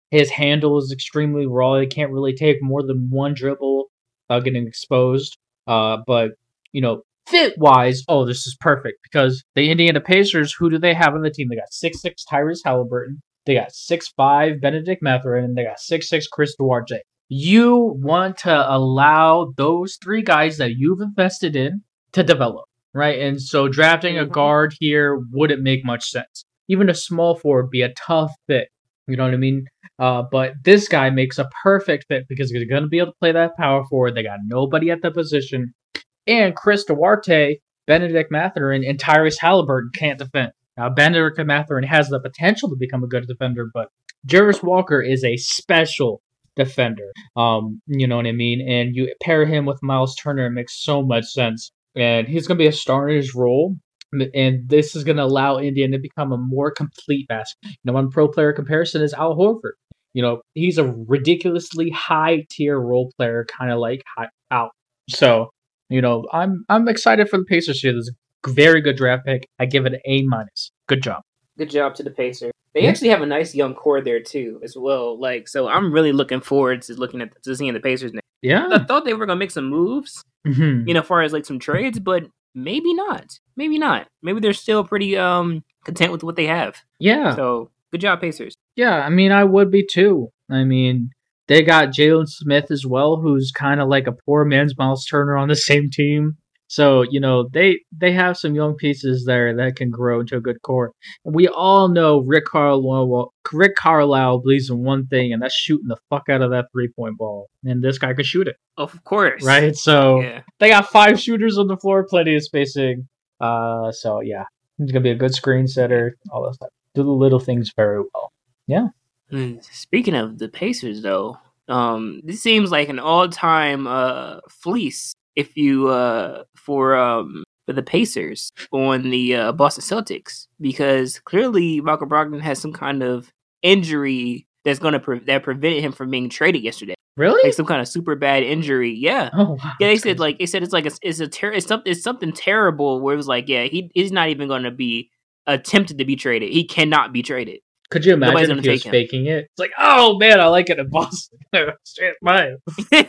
His handle is extremely raw. He can't really take more than one dribble uh, getting exposed. Uh, but, you know, fit-wise, oh, this is perfect. Because the Indiana Pacers, who do they have on the team? They got six foot six Tyrese Halliburton. They got six foot five Benedict Mathurin. And they got six foot six Chris Duarte. You want to allow those three guys that you've invested in to develop, right? And so drafting a guard here wouldn't make much sense. Even a small forward would be a tough fit. You know what I mean? Uh, but this guy makes a perfect fit because he's going to be able to play that power forward. They got nobody at the position. And Chris Duarte, Benedict Mathurin, and Tyrese Halliburton can't defend. Now, Benedict Mathurin has the potential to become a good defender, but Jarace Walker is a special defender. Um, you know what I mean? And you pair him with Miles Turner, it makes so much sense. And he's going to be a star in his role. And this is going to allow Indiana to become a more complete basket. You know, one pro player comparison is Al Horford. You know, he's a ridiculously high tier role player, kind of like Al. So, you know, I'm I'm excited for the Pacers here. This is a very good draft pick. I give it an A minus. Good job. Good job to the Pacers. They Yeah. actually have a nice young core there too, as well. Like, so I'm really looking forward to looking at to seeing the Pacers now. Yeah. I thought they were gonna make some moves, Mm-hmm. you know, as far as like some trades, but maybe not. Maybe not. Maybe they're still pretty um content with what they have. Yeah. So good job, Pacers. Yeah, I mean, I would be too. I mean, they got Jalen Smith as well, who's kind of like a poor man's Miles Turner on the same team. So, you know, they they have some young pieces there that can grow into a good core. And we all know Rick Carlisle, Rick Carlisle believes in one thing, and that's shooting the fuck out of that three-point ball. And this guy could shoot it, Of course. right? So Yeah. they got five shooters on the floor, plenty of spacing. Uh, so, yeah, he's going to be a good screen setter, all that stuff. Do the little things very well. Yeah. Mm, Speaking of the Pacers, though, um, this seems like an all-time uh, fleece if you uh, for um, for the Pacers on the uh, Boston Celtics, because clearly Michael Brogdon has some kind of injury that's gonna pre- that prevented him from being traded yesterday. Really? Like some kind of super bad injury. Yeah. Oh, wow. Yeah, they said like they said it's like a, it's a ter- it's something it's something terrible where it was like yeah he he's not even going to be attempted to be traded. He cannot be traded. Could you Nobody's imagine gonna if he was take him. faking it? It's like, oh man, I like it in Boston. Straight mine.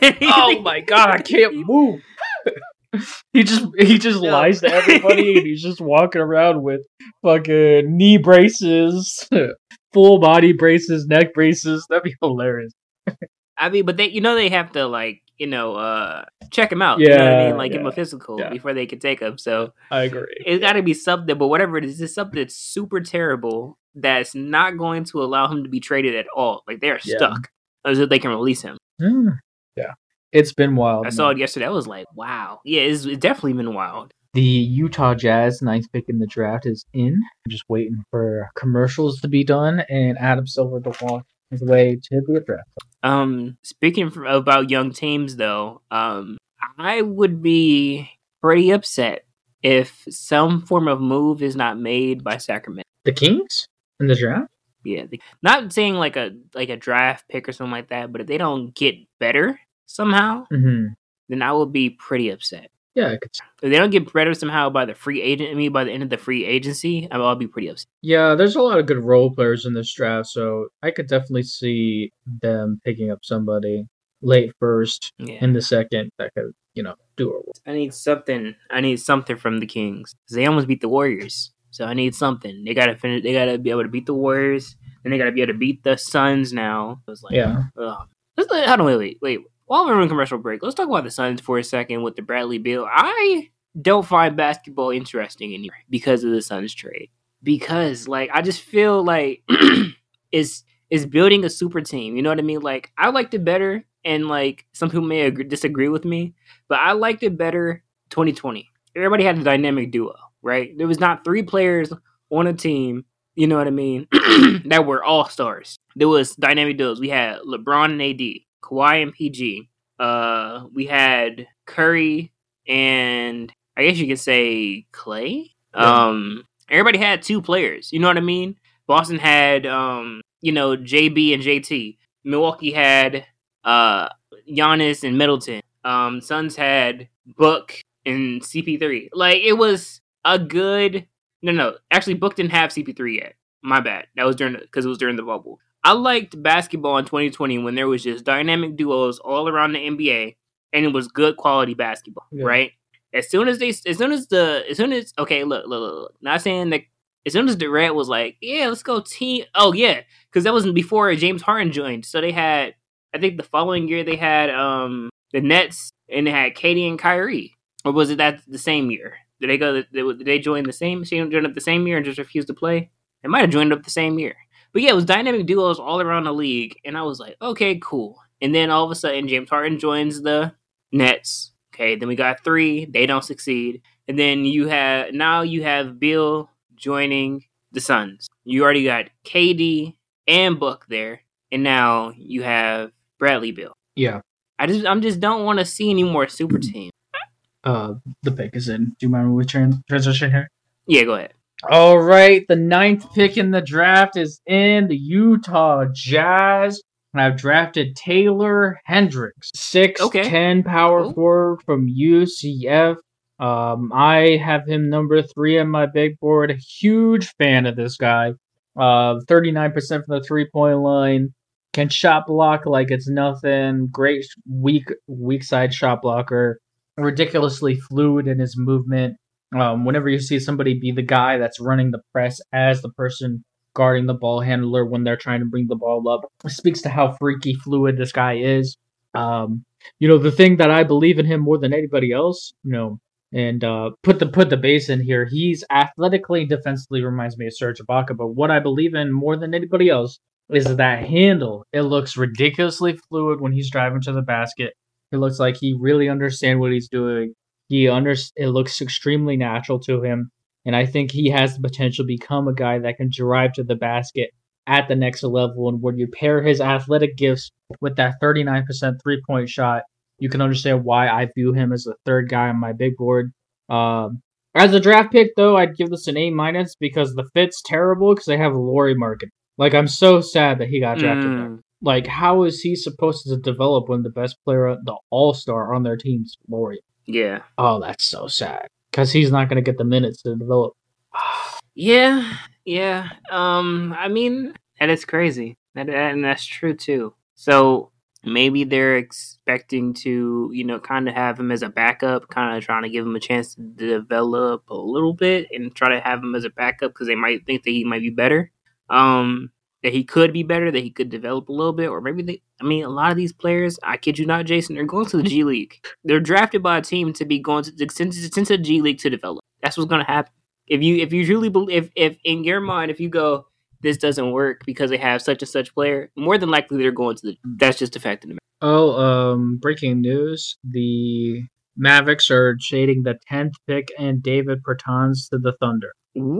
Oh my god, I can't move. he just he just No. lies to everybody, and he's just walking around with fucking knee braces, full body braces, neck braces. That'd be hilarious. I mean, but they, you know, they have to like, you know, uh, check him out. You know what I Yeah, mean? Like give him yeah, a physical yeah. before they can take him. So I agree. it's got to be something. But whatever it is, it's something that's super terrible that's not going to allow him to be traded at all. Like they are Yeah. stuck until they can release him. Mm, yeah, it's been wild. I saw man. it yesterday. I was like, wow. Yeah, it's, it's definitely been wild. The Utah Jazz ninth pick in the draft is in. I'm just waiting for commercials to be done and Adam Silver to walk his way to the draft. Um, speaking f- about young teams, though, um, I would be pretty upset if some form of move is not made by Sacramento. The Kings in the draft? Yeah, the, not saying like a like a draft pick or something like that, but if they don't get better somehow, Mm-hmm. then I will be pretty upset. Yeah, I could. If they don't get better somehow by the free agent, I mean by the end of the free agency, I'll I'll be pretty upset. Yeah, there's a lot of good role players in this draft, so I could definitely see them picking up somebody late first Yeah, in the second that could, you know, do it. I need something. I need something from the Kings 'cause they almost beat the Warriors, so I need something. They gotta finish. They gotta be able to beat the Warriors, and they gotta be able to beat the Suns now. It was like, Yeah. ugh. Let's let, hold on, wait, wait, wait. While we're in commercial break, let's talk about the Suns for a second with the Bradley Beal. I don't find basketball interesting anymore because of the Suns trade. Because like I just feel like it's is building a super team. You know what I mean? Like I liked it better, and like some people may agree, disagree with me, but I liked it better twenty twenty. Everybody had a dynamic duo, right? There was not three players on a team. You know what I mean? That were all stars. There was dynamic duos. We had LeBron and A D, Kawhi and P G. Uh, we had Curry and I guess you could say Clay. Yeah. Um, everybody had two players. You know what I mean? Boston had um, you know, J B and J T. Milwaukee had uh Giannis and Middleton. Um, Suns had Book and C P three. Like it was a good. No, no. Actually, Book didn't have C P three yet. My bad. That was during because it was during the bubble. I liked basketball in twenty twenty when there was just dynamic duos all around the N B A, and it was good quality basketball, yeah. right? As soon as they, as soon as the, as soon as okay, look, look, look, look. Not saying that. As soon as Durant was like, yeah, let's go team. Oh yeah, because that wasn't before James Harden joined. So they had, I think the following year they had um the Nets and they had K D and Kyrie, or was it that the same year? Did they go? Did they join the same? Join up the same year and just refuse to play? They might have joined up the same year. But yeah, it was dynamic duos all around the league, and I was like, okay, cool. And then all of a sudden, James Harden joins the Nets. Okay, then we got three. They don't succeed, and then you have now you have Bill joining the Suns. You already got K D and Book there, and now you have Bradley Beal. Yeah, I just I'm just don't want to see any more super teams. Uh, the pick is in. Do you mind we trans- transition here? Yeah, go ahead. All right, the ninth pick in the draft is in the Utah Jazz, and I've drafted Taylor Hendricks, six ten okay. power cool. forward from U C F. Um, I have him number three on my big board. A huge fan of this guy. Uh, thirty-nine percent from the three-point line. Can shot block like it's nothing. Great weak weak side shot blocker. Ridiculously fluid in his movement. Um, whenever you see somebody be the guy that's running the press as the person guarding the ball handler when they're trying to bring the ball up, it speaks to how freaky fluid this guy is. Um, you know, the thing that I believe in him more than anybody else, you know, and uh, put the put the base in here, he's athletically, defensively reminds me of Serge Ibaka, but what I believe in more than anybody else is that handle. It looks ridiculously fluid when he's driving to the basket. It looks like he really understands what he's doing. He under it looks extremely natural to him, and I think he has the potential to become a guy that can drive to the basket at the next level. And when you pair his athletic gifts with that thirty-nine percent three-point shot, you can understand why I view him as the third guy on my big board. Um, as a draft pick, though, I'd give this an A minus because the fit's terrible because they have Lauri Markkanen. Like, I'm so sad that he got drafted mm. there. Like, how is he supposed to develop when the best player, the all-star on their team's Lauri? Yeah. Oh, that's so sad. Because he's not going to get the minutes to develop. yeah. Yeah. Um. I mean, that is crazy. That, and that's true, too. So, maybe they're expecting to, you know, kind of have him as a backup, kind of trying to give him a chance to develop a little bit and try to have him as a backup because they might think that he might be better. Um. That he could be better, that he could develop a little bit, or maybe they, I mean, a lot of these players, I kid you not, Jason, they're going to the G League. They're drafted by a team to be going to the, to the G League to develop. That's what's going to happen. If you if you truly believe, if, if in your mind, if you go, this doesn't work because they have such and such player, more than likely they're going to the, that's just a fact in the matter. Oh, um, breaking news, the Mavericks are shading the tenth pick and David Bertans to the Thunder.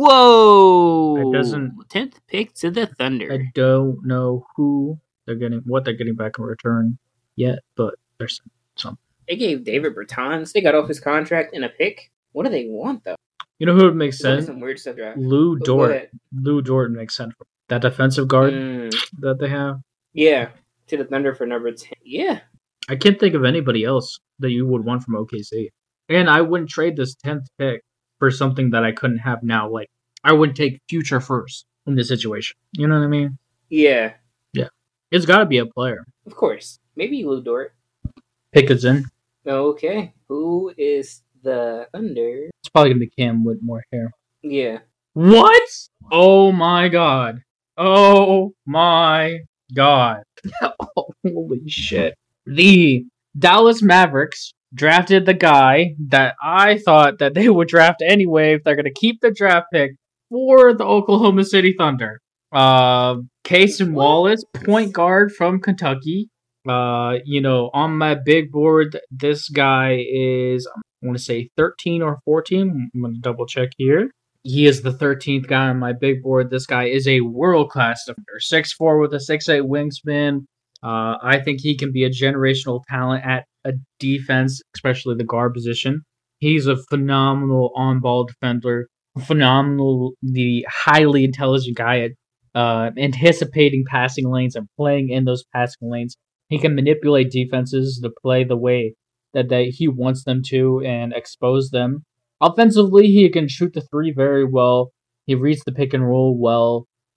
Whoa! It doesn't tenth pick to the Thunder. I don't know who they're getting, what they're getting back in return yet, but there's some. They gave David Bertans. They got off his contract and a pick. What do they want though? You know who would make sense? Some weird stuff. Draft. Lou Dort. Lou Dort makes sense. That defensive guard mm. that they have. Yeah, to the Thunder for number ten. Yeah. I can't think of anybody else that you would want from O K C, and I wouldn't trade this tenth pick for something that I couldn't have now. Like, I would take future first in this situation. You know what I mean? Yeah. Yeah. It's got to be a player. Of course. Maybe Lou Dort. Pick is in. Okay. Who is the Thunder? It's probably going to be Cam Whitmore here. Yeah. What? Oh, my God. Oh, my God. Holy shit. The Dallas Mavericks drafted the guy that I thought that they would draft anyway if they're going to keep the draft pick for the Oklahoma City Thunder. Uh, Cason Wallace, point guard from Kentucky. Uh, you know, on my big board, this guy is, I want to say thirteen or fourteen. I'm going to double check here. He is the thirteenth guy on my big board. This guy is a world-class defender. six foot four with a six foot eight wingspan. Uh, I think he can be a generational talent at a defense, especially the guard position. He's a phenomenal on-ball defender, phenomenal, the highly intelligent guy at uh, anticipating passing lanes and playing in those passing lanes. He can manipulate defenses to play the way that they, he wants them to and expose them. Offensively, he can shoot the three very well. He reads the pick and roll well.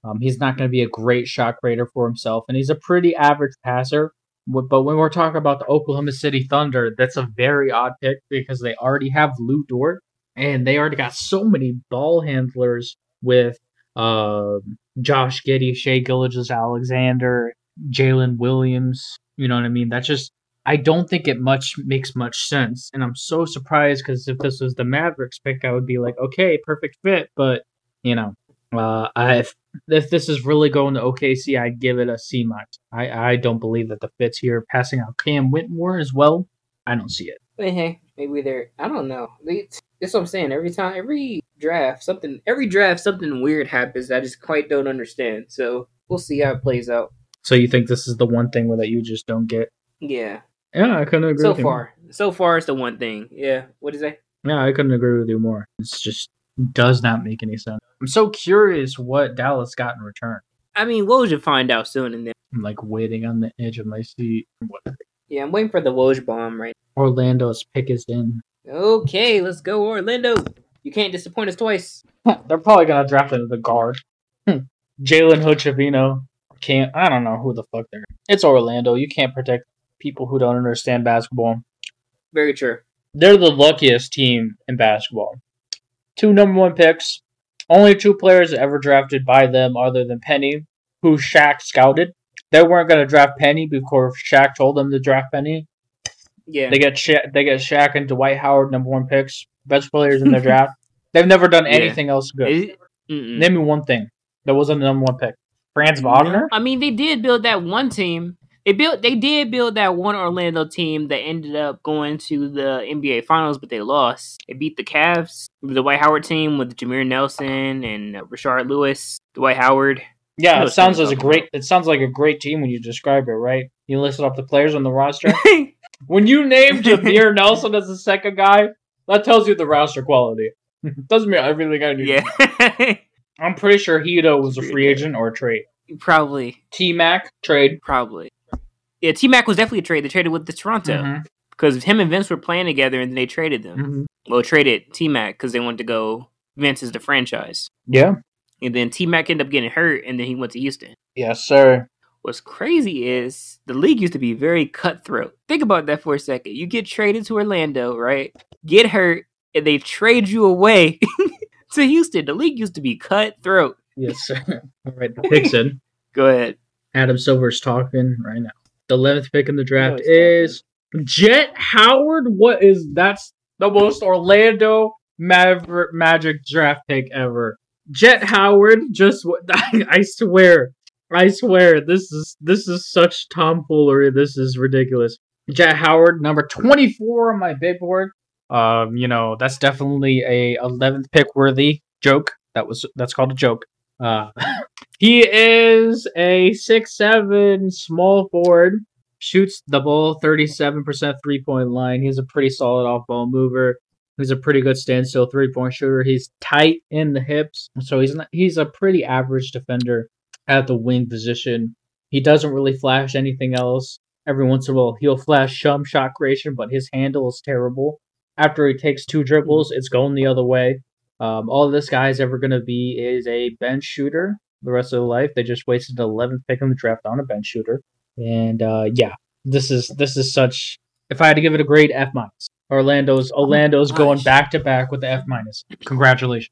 Um, he's not going to be a great shot creator for himself, and he's a pretty average passer. But when we're talking about the Oklahoma City Thunder, that's a very odd pick because they already have Lou Dort, and they already got so many ball handlers with uh, Josh Giddey, Shea Gilgeous-Alexander, Jalen Williams. You know what I mean? That's just, I don't think it much makes much sense. And I'm so surprised because if this was the Mavericks pick, I would be like, okay, perfect fit. But, you know, uh, I, if, if this is really going to O K C, I'd give it a C minus. I, I don't believe that the fit's here. Passing out Cam Whitmore as well, I don't see it. But hey, maybe they're, I don't know. They, that's what I'm saying. Every time, every draft, something, every draft, something weird happens that I just quite don't understand. So we'll see how it plays out. So you think this is the one thing that you just don't get? Yeah. Yeah, I couldn't agree so with you. So far. So far, it's the one thing. Yeah. What is that? Yeah, I couldn't agree with you more. It's just does not make any sense. I'm so curious what Dallas got in return. I mean, Woj will find out soon. And then I'm like waiting on the edge of my seat. What? Yeah, I'm waiting for the Woj bomb right now. Orlando's pick is in. Okay, let's go, Orlando. You can't disappoint us twice. They're probably going to draft into the guard. Jalen Hood-Schifino. Can't, I don't know who the fuck they're. It's Orlando. You can't protect people who don't understand basketball. Very true. They're the luckiest team in basketball. Two number one picks. Only two players ever drafted by them other than Penny, who Shaq scouted. They weren't going to draft Penny before Shaq told them to draft Penny. Yeah. They get Sha- they get Shaq and Dwight Howard number one picks. Best players in their draft. They've never done anything yeah. else good. Name me one thing that wasn't the number one pick. Franz Wagner? I mean, they did build that one team. They built. They did build that one Orlando team that ended up going to the N B A Finals, but they lost. They beat the Cavs, the Dwight Howard team with Jameer Nelson and Rashard Lewis, Dwight Howard. Yeah, it sounds as a great. It sounds like a great team when you describe it, right? You listed off the players on the roster. When you named Jameer Nelson as the second guy, that tells you the roster quality. Doesn't mean everything I need. Yeah. I'm pretty sure Hito was a free agent or a trade. Probably. T-Mac, trade. Probably. Yeah, T-Mac was definitely a trade. They traded with the Toronto. Mm-hmm. Because him and Vince were playing together and they traded them. Mm-hmm. Well, traded T-Mac because they wanted to go, Vince is the franchise. Yeah. And then T-Mac ended up getting hurt and then he went to Houston. Yes, sir. What's crazy is the league used to be very cutthroat. Think about that for a second. You get traded to Orlando, right? Get hurt, and they trade you away to Houston. The league used to be cutthroat. Yes, sir. All right, the pick's in. Go ahead. Adam Silver's talking right now. The eleventh pick in the draft is talking. Jet Howard. What is that's the most Orlando Maver- Magic draft pick ever. Jet Howard. Just I swear. I swear, this is this is such tomfoolery. This is ridiculous. Jet Howard, number twenty-four on my big board. Um, you know, that's definitely a eleventh pick worthy joke. That was that's called a joke. Uh, he is a six seven small forward. Shoots the ball thirty-seven percent three point line. He's a pretty solid off ball mover. He's a pretty good standstill three point shooter. He's tight in the hips, so he's not, he's a pretty average defender at the wing position. He doesn't really flash anything else. Every once in a while, he'll flash some shot creation, but his handle is terrible. After he takes two dribbles, it's going the other way. Um, all this guy's ever going to be is a bench shooter the rest of their life. They just wasted the eleventh pick in the draft on a bench shooter. And uh, yeah, this is this is such. If I had to give it a grade, F minus. Orlando's Orlando's oh going back to back with the F minus. Congratulations.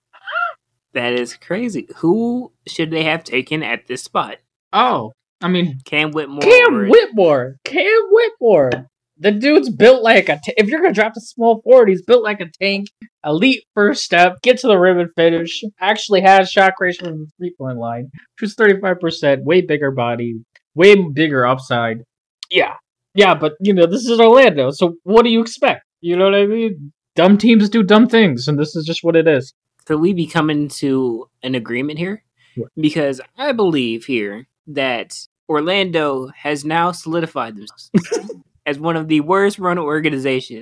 That is crazy. Who should they have taken at this spot? Oh, I mean, Cam Whitmore. Cam or... Whitmore. Cam Whitmore. The dude's built like a... T- if you're going to draft a small forward, he's built like a tank. Elite first step. Get to the rim and finish. Actually has shot creation from the three-point line. Shoots thirty-five percent. Way bigger body. Way bigger upside. Yeah. Yeah, but, you know, this is Orlando. So what do you expect? You know what I mean? Dumb teams do dumb things, and this is just what it is. So we be coming to an agreement here? What? Because I believe here that Orlando has now solidified themselves as one of the worst run organizations.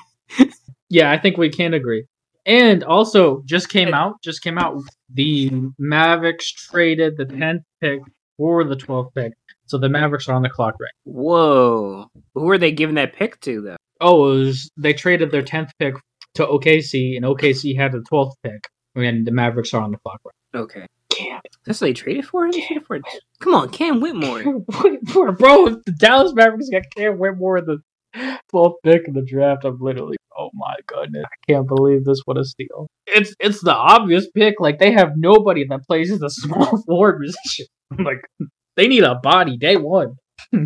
Yeah, I think we can agree. And also, just came out, just came out, the Mavericks traded the tenth pick for the twelfth pick. So the Mavericks are on the clock right now. Whoa. Who are they giving that pick to, though? Oh, it was, they traded their tenth pick to O K C, and O K C had the twelfth pick. And the Mavericks are on the clock right now. Okay. Cam. That's what they traded for? They traded for Come on, Cam Whitmore. Whitmore, bro. If the Dallas Mavericks got Cam Whitmore in the twelfth pick in the draft, I'm literally, oh my goodness, I can't believe this. What a steal! It's it's the obvious pick. Like they have nobody that plays in the small forward position. Like they need a body day one.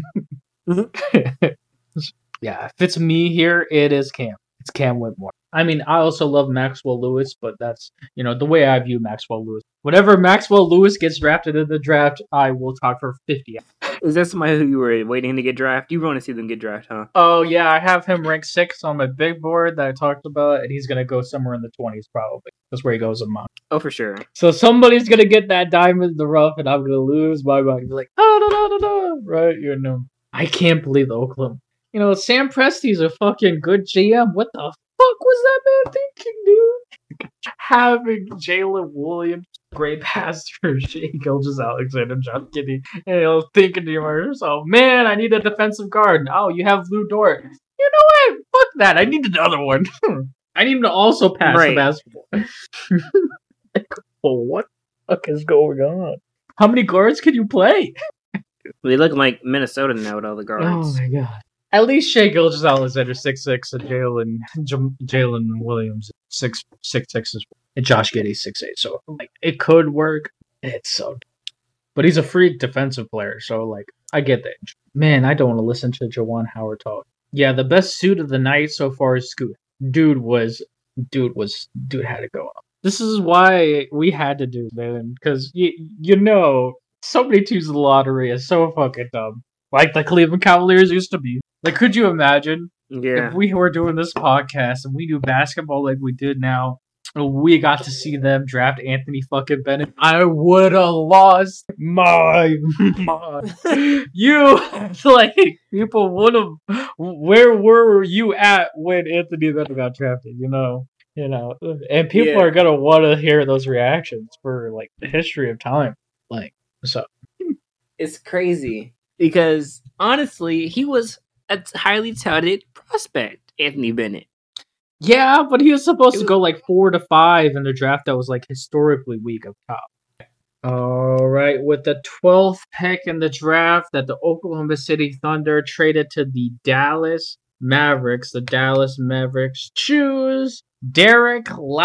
Yeah, if it's me here, it is Cam. It's Cam Whitmore. I mean, I also love Maxwell Lewis, but that's, you know, the way I view Maxwell Lewis. Whenever Maxwell Lewis gets drafted in the draft, I will talk for fifty. Is that somebody who you were waiting to get drafted? You want to see them get drafted, huh? Oh, yeah, I have him ranked six on my big board that I talked about, and he's going to go somewhere in the twenties, probably. That's where he goes in mine. Oh, for sure. So somebody's going to get that diamond in the rough, and I'm going to lose my mind. Be like, oh, no, no, no, no. Right? You know, I can't believe the Oakland. You know, Sam Presti's a fucking good G M. What the fuck was that man thinking, dude? Having Jalen Williams, great pass for Shea Gilgeous-Alexander, John Kinney, and you know, thinking to yourself, man, I need a defensive guard. Oh, you have Lou Dort. You know what? Fuck that. I need another one. I need him to also pass right. the basketball. Like, well, what the fuck is going on? How many guards can you play? They look like Minnesota now with all the guards. Oh my god. At least Shea Gilgeous-Alexander six six and Jalen Jalen Williams six six six and Josh Giddey six eight. So like it could work. It's so, but he's a freak defensive player. So like I get that. Man, I don't want to listen to Juwan Howard talk. Yeah, the best suit of the night so far is Scoot. Dude was dude was dude had to go up. This is why we had to do man, because you you know so many teams in the lottery is so fucking dumb. Like the Cleveland Cavaliers used to be. Like, could you imagine yeah. if we were doing this podcast and we do basketball like we did now, and we got to see them draft Anthony fucking Bennett? I would have lost my mind. You, like, people would have. Where were you at when Anthony Bennett got drafted? You know, you know, and people yeah. are gonna want to hear those reactions for like the history of time. Like, so it's crazy because honestly, he was a highly touted prospect, Anthony Bennett. Yeah, but he was supposed was... to go like four to five in the draft that was like historically weak up top. All right, with the twelfth pick in the draft that the Oklahoma City Thunder traded to the Dallas Mavericks, the Dallas Mavericks choose Derek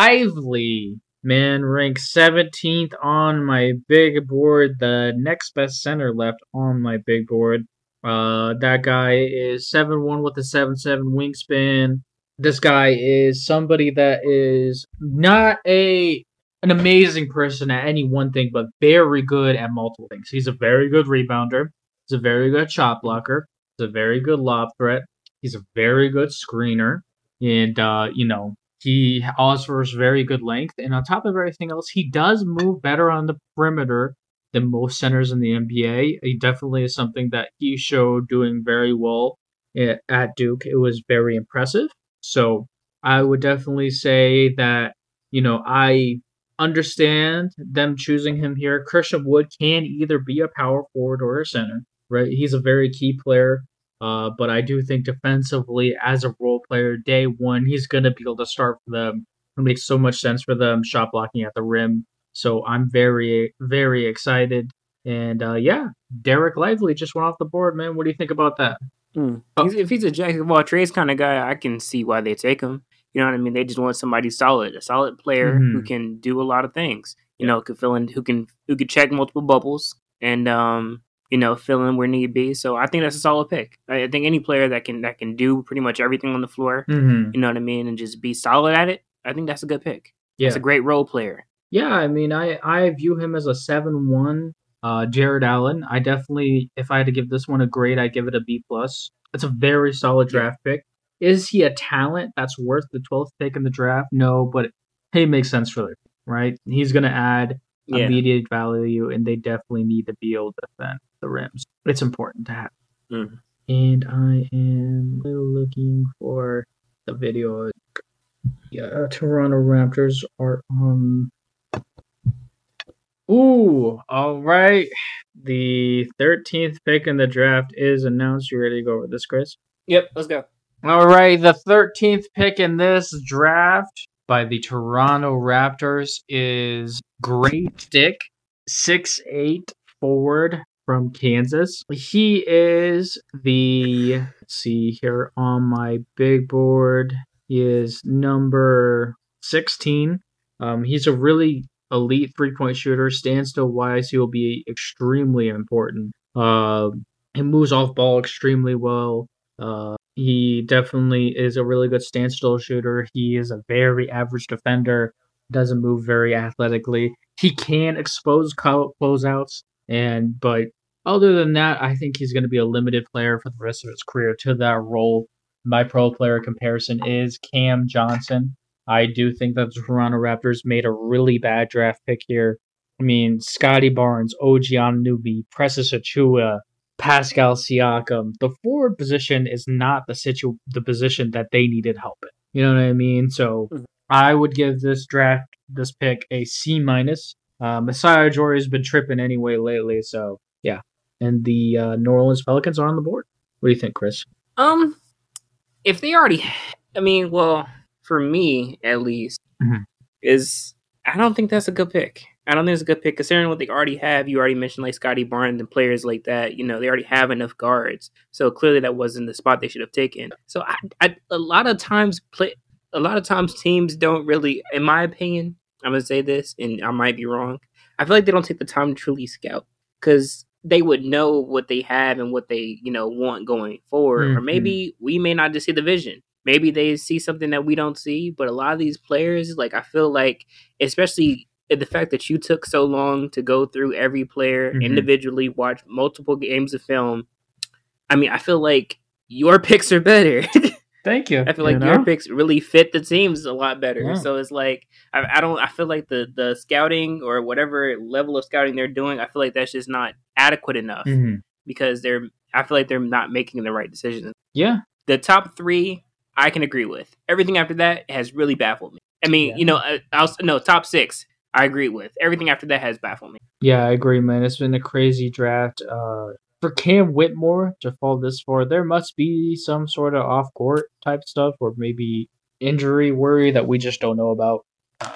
Lively. Man, ranked seventeenth on my big board, the next best center left on my big board. Uh, that guy is seven one with a seven seven wingspan. This guy is somebody that is not a an amazing person at any one thing, but very good at multiple things. He's a very good rebounder. He's a very good shot blocker. He's a very good lob threat. He's a very good screener. And, uh, you know, he offers very good length. And on top of everything else, he does move better on the perimeter than most centers in the N B A. He definitely is something that he showed doing very well at Duke. It was very impressive. So I would definitely say that, you know, I understand them choosing him here. Christian Wood can either be a power forward or a center, right? He's a very key player. Uh, but I do think defensively, as a role player, day one, he's going to be able to start for them. It makes so much sense for them, shot blocking at the rim. So I'm very, very excited. And uh, yeah, Derek Lively just went off the board, man. What do you think about that? Mm. He's, if he's a jack of all trades kind of guy, I can see why they take him. You know what I mean? They just want somebody solid, a solid player mm-hmm. who can do a lot of things. You yeah. know, could fill in, who can who could check multiple bubbles and um, you know, fill in where need be. So I think that's a solid pick. I, I think any player that can that can do pretty much everything on the floor, mm-hmm. you know what I mean, and just be solid at it. I think that's a good pick. Yeah, it's a great role player. Yeah, I mean, I I view him as a seven one. Uh, Jared Allen. I definitely, if I had to give this one a grade, I'd give it a B plus. It's a very solid draft pick. Is he a talent that's worth the twelfth pick in the draft? No, but hey, it makes sense for them, right? He's going to add yeah. immediate value, and they definitely need to be able to defend the rims. It's important to have. Mm. And I am looking for the video. Yeah, Toronto Raptors are on. Ooh, all right. The thirteenth pick in the draft is announced. You ready to go over this, Chris? Yep, let's go. All right, the thirteenth pick in this draft by the Toronto Raptors is Great Stick. six eight forward from Kansas. He is the, let's see here on my big board, he is number sixteen. Um, he's a really elite three-point shooter. Standstill-wise, he will be extremely important. Uh, he moves off ball extremely well. Uh, he definitely is a really good standstill shooter. He is a very average defender. Doesn't move very athletically. He can expose closeouts, and but other than that, I think he's going to be a limited player for the rest of his career to that role. My pro player comparison is Cam Johnson. I do think that the Toronto Raptors made a really bad draft pick here. I mean, Scotty Barnes, O G Anunoby, Precious Achiuwa, Pascal Siakam. The forward position is not the situ- the position that they needed help in. You know what I mean? So I would give this draft, this pick, a C minus. Uh, Masai Ujiri has been tripping anyway lately, so yeah. And the uh, New Orleans Pelicans are on the board. What do you think, Chris? Um, if they already, I mean, well, for me at least, mm-hmm. is I don't think that's a good pick. I don't think it's a good pick considering what they already have. You already mentioned like Scotty Barnes and players like that. You know, they already have enough guards, so clearly that wasn't the spot they should have taken. So I, I a lot of times play. A lot of times teams don't really, in my opinion, I'm going to say this, and I might be wrong. I feel like they don't take the time to truly scout because they would know what they have and what they, you know, want going forward. Mm-hmm. Or maybe we may not just see the vision. Maybe they see something that we don't see. But a lot of these players, like I feel like, especially the fact that you took so long to go through every player mm-hmm. individually, watch multiple games of film. I mean, I feel like your picks are better. Thank you. I feel like you know? your picks really fit the teams a lot better. Yeah. So it's like I, I don't. I feel like the the scouting or whatever level of scouting they're doing, I feel like that's just not adequate enough mm-hmm. because they're. I feel like they're not making the right decisions. Yeah. The top three, I can agree with. Everything after that has really baffled me. I mean, yeah. you know, I, I was, no top six. I agree with. Everything after that has baffled me. Yeah, I agree, man. It's been a crazy draft. Uh, For Cam Whitmore to fall this far, there must be some sort of off-court type stuff or maybe injury worry that we just don't know about.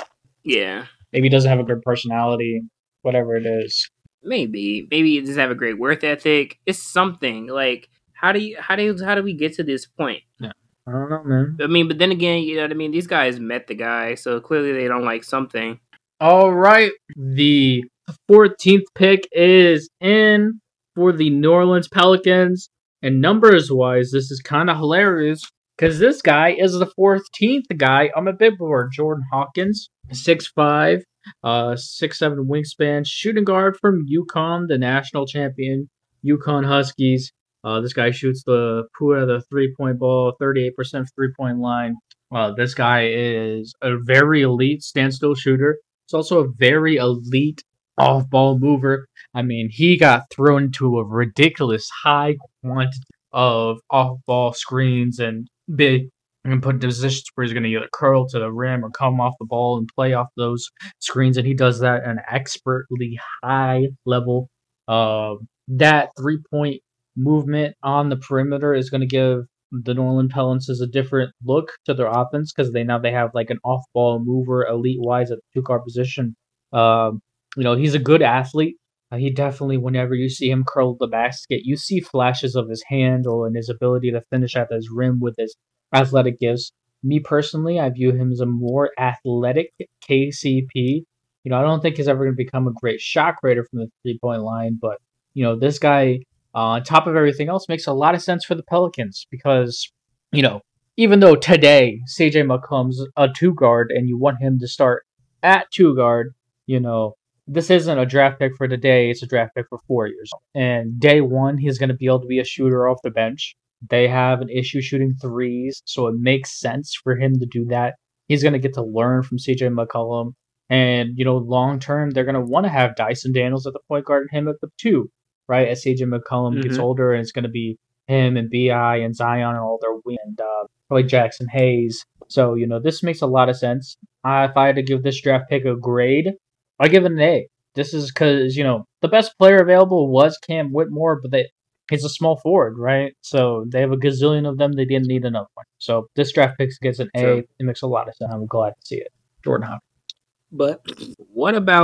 Yeah. Maybe he doesn't have a good personality, whatever it is. Maybe. Maybe he doesn't have a great work ethic. It's something. Like, how do you, how do you, how do we get to this point? Yeah. I don't know, man. I mean, but then again, you know what I mean? These guys met the guy, so clearly they don't like something. All right. The fourteenth pick is in for the New Orleans Pelicans, and numbers-wise, this is kind of hilarious, because this guy is the fourteenth guy on the big board. Jordan Hawkins, six five, uh, six seven wingspan, shooting guard from UConn, the national champion, UConn Huskies. Uh, this guy shoots the poo out of the three-point ball, thirty-eight percent three-point line. Uh, this guy is a very elite standstill shooter. He's also a very elite off-ball mover. I mean, he got thrown into a ridiculous high quantity of off-ball screens and big and put in positions where he's going to either curl to the rim or come off the ball and play off those screens, and he does that at an expertly high level. Uh, that three-point movement on the perimeter is going to give the New Orleans Pelicans a different look to their offense because they now they have like an off-ball mover elite-wise at the two-guard position. Um, You know, he's a good athlete. Uh, he definitely, whenever you see him curl the basket, you see flashes of his handle and his ability to finish at his rim with his athletic gifts. Me personally, I view him as a more athletic K C P. You know, I don't think he's ever going to become a great shot creator from the three-point line, but, you know, this guy, uh, on top of everything else, makes a lot of sense for the Pelicans because, you know, even though today C J McCollum's a two-guard and you want him to start at two-guard, you know, this isn't a draft pick for today. It's a draft pick for four years. And day one, he's going to be able to be a shooter off the bench. They have an issue shooting threes, so it makes sense for him to do that. He's going to get to learn from C J McCollum. And, you know, long term, they're going to want to have Dyson Daniels at the point guard and him at the two, right? As C J McCollum mm-hmm. gets older, and it's going to be him and B I and Zion and all their wing, and uh, probably Jackson Hayes. So, you know, this makes a lot of sense. Uh, if I had to give this draft pick a grade, I give it an A. This is because, you know, the best player available was Cam Whitmore, but they, he's a small forward, right? So they have a gazillion of them. They didn't need another one. So this draft pick gets an A. Sure. It makes a lot of sense. I'm glad to see it. Jordan Hawkins. But what about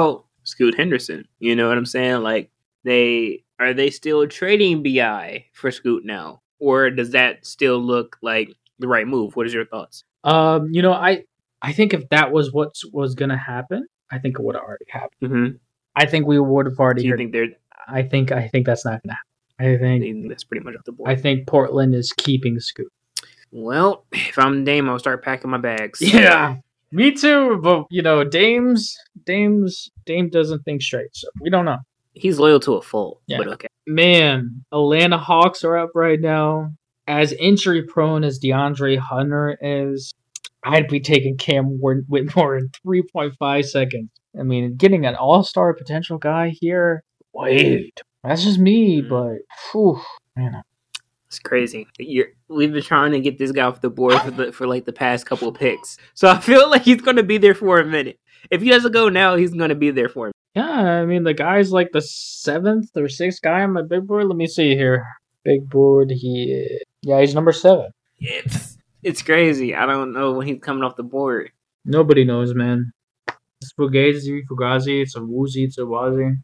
Scoot Henderson. You know what I'm saying? Like, they are they still trading B I for Scoot now, or does that still look like the right move? What is your thoughts? Um, you know, I I think if that was what was gonna happen, I think it would have already happened. Mm-hmm. I think we would have already. Do you heard think they're? I think I think that's not gonna happen. I think That's pretty much off the board. I think Portland is keeping Scoot. Well, if I'm Dame, I'll start packing my bags. Yeah, me too. But you know, Dame's Dame's Dame doesn't think straight, so we don't know. He's loyal to a fault. Yeah. But okay. Man, Atlanta Hawks are up right now. As injury prone as DeAndre Hunter is, I'd be taking Cam Whitmore in three point five seconds. I mean, getting an all-star potential guy here, wait, that's just me, Mm. but, whew, man. It's crazy. You're, we've been trying to get this guy off the board for the, for like the past couple of picks. So I feel like he's going to be there for a minute. If he doesn't go now, he's going to be there for a minute. Yeah, I mean, the guy's like the seventh or sixth guy on my big board. Let me see here. Big board, he is, yeah, he's number seven. It's it's crazy. I don't know when he's coming off the board. Nobody knows, man. It's Fugazi, Fugazi, it's a Woozy, it's a Wazi.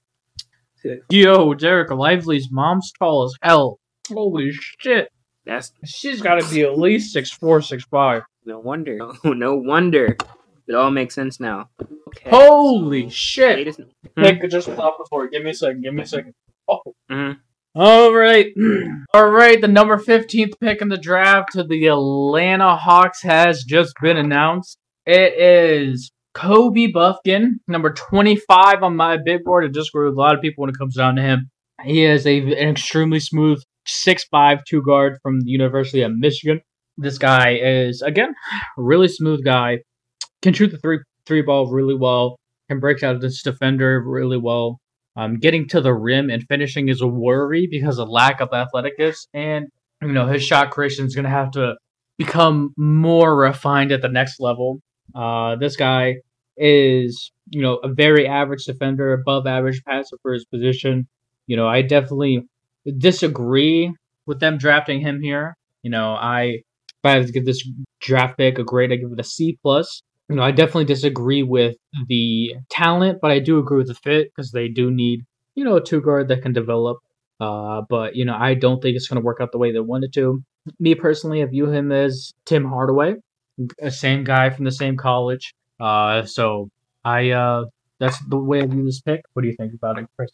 Yo, Derek Lively's mom's tall as hell. Holy shit. That's She's got to be at least six four, six five. no wonder. No, no wonder. It all makes sense now. Okay. Holy shit. Latest- Nick, just stop before. Give me a second. Give me a second. Oh. Mhm. All right. All right. The number fifteenth pick in the draft to the Atlanta Hawks has just been announced. It is Kobe Buffkin, number twenty-five on my big board. It just grew with a lot of people when it comes down to him. He is a, an extremely smooth six five two guard from the University of Michigan. This guy is, again, a really smooth guy. Can shoot the three three ball really well. Can break out this defender really well. Um, getting to the rim and finishing is a worry because of lack of athleticism, and you know his shot creation is going to have to become more refined at the next level. Uh, this guy is, you know, a very average defender, above average passer for his position. You know, I definitely disagree with them drafting him here. You know, I if I had to give this draft pick a grade, I give it a C plus. You know, I definitely disagree with the talent, but I do agree with the fit because they do need, you know, a two guard that can develop. Uh, but you know, I don't think it's going to work out the way they wanted to. Me personally, I view him as Tim Hardaway, a same guy from the same college. Uh, so I uh, that's the way I view this pick. What do you think about it, Chris?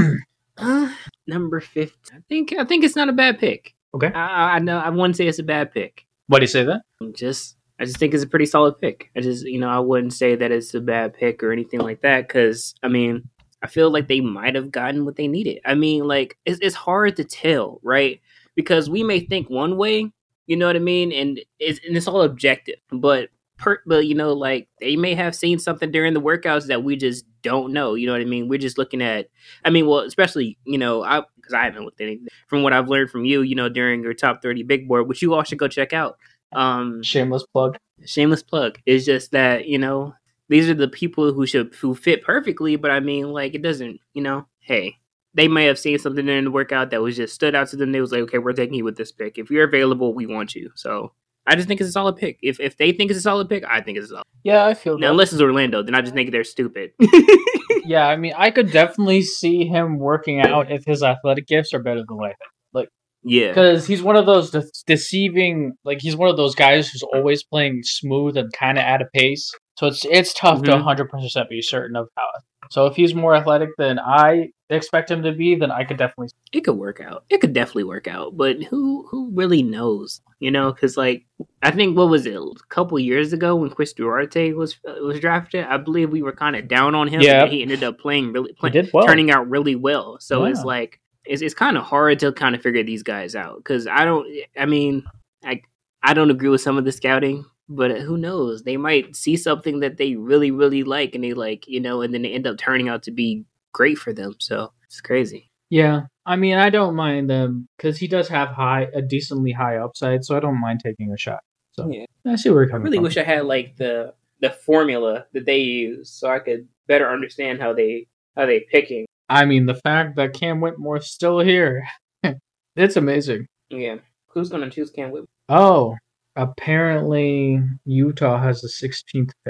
Uh, number fifty. I think I think it's not a bad pick. Okay. I, I know I wouldn't say it's a bad pick. Why do you say that? Just I just think it's a pretty solid pick. I just you know I wouldn't say that it's a bad pick or anything like that because I mean I feel like they might have gotten what they needed. I mean like it's it's hard to tell, right? Because we may think one way, you know what I mean, and it's and it's all objective, but. Per, but you know, like they may have seen something during the workouts that we just don't know. You know what I mean? We're just looking at. I mean, well, especially you know, I because I haven't looked at anything from what I've learned from you. You know, during your top thirty big board, which you all should go check out. Um, Shameless plug. Shameless plug. It's just that you know these are the people who should who fit perfectly. But I mean, like it doesn't. You know, hey, they may have seen something during the workout that was just stood out to them. They was like, okay, we're taking you with this pick. If you're available, we want you. So. I just think it's a solid pick. If if they think it's a solid pick, I think it's a solid. Yeah, I feel Now, that. unless it's Orlando, then I just think they're stupid. Yeah, I mean, I could definitely see him working out if his athletic gifts are better than what I think. Like, yeah, because he's one of those de- deceiving, like he's one of those guys who's always playing smooth and kind of at a pace. So it's it's tough to Mhm. one hundred percent be certain of how. So if he's more athletic than I expect him to be, then I could definitely. it could work out. It could definitely work out. But who who really knows? You know, because like I think what was it a couple years ago when Chris Duarte was uh, was drafted? I believe we were kind of down on him. Yeah. And he ended up playing really, play, did well. turning out really well. So Yeah. it's like it's it's kind of hard to kind of figure these guys out because I don't. I mean, I I don't agree with some of the scouting. But who knows? They might see something that they really, really like, and they like, you know, and then they end up turning out to be great for them. So it's crazy. Yeah, I mean, I don't mind them because he does have high, a decently high upside, so I don't mind taking a shot. So Yeah. I see where you're I coming really from. wish I had like the the formula that they use, so I could better understand how they how they picking. I mean, the fact that Cam Whitmore's still here, it's amazing. Yeah, who's gonna choose Cam Whitmore? Oh, apparently Utah has the sixteenth pick.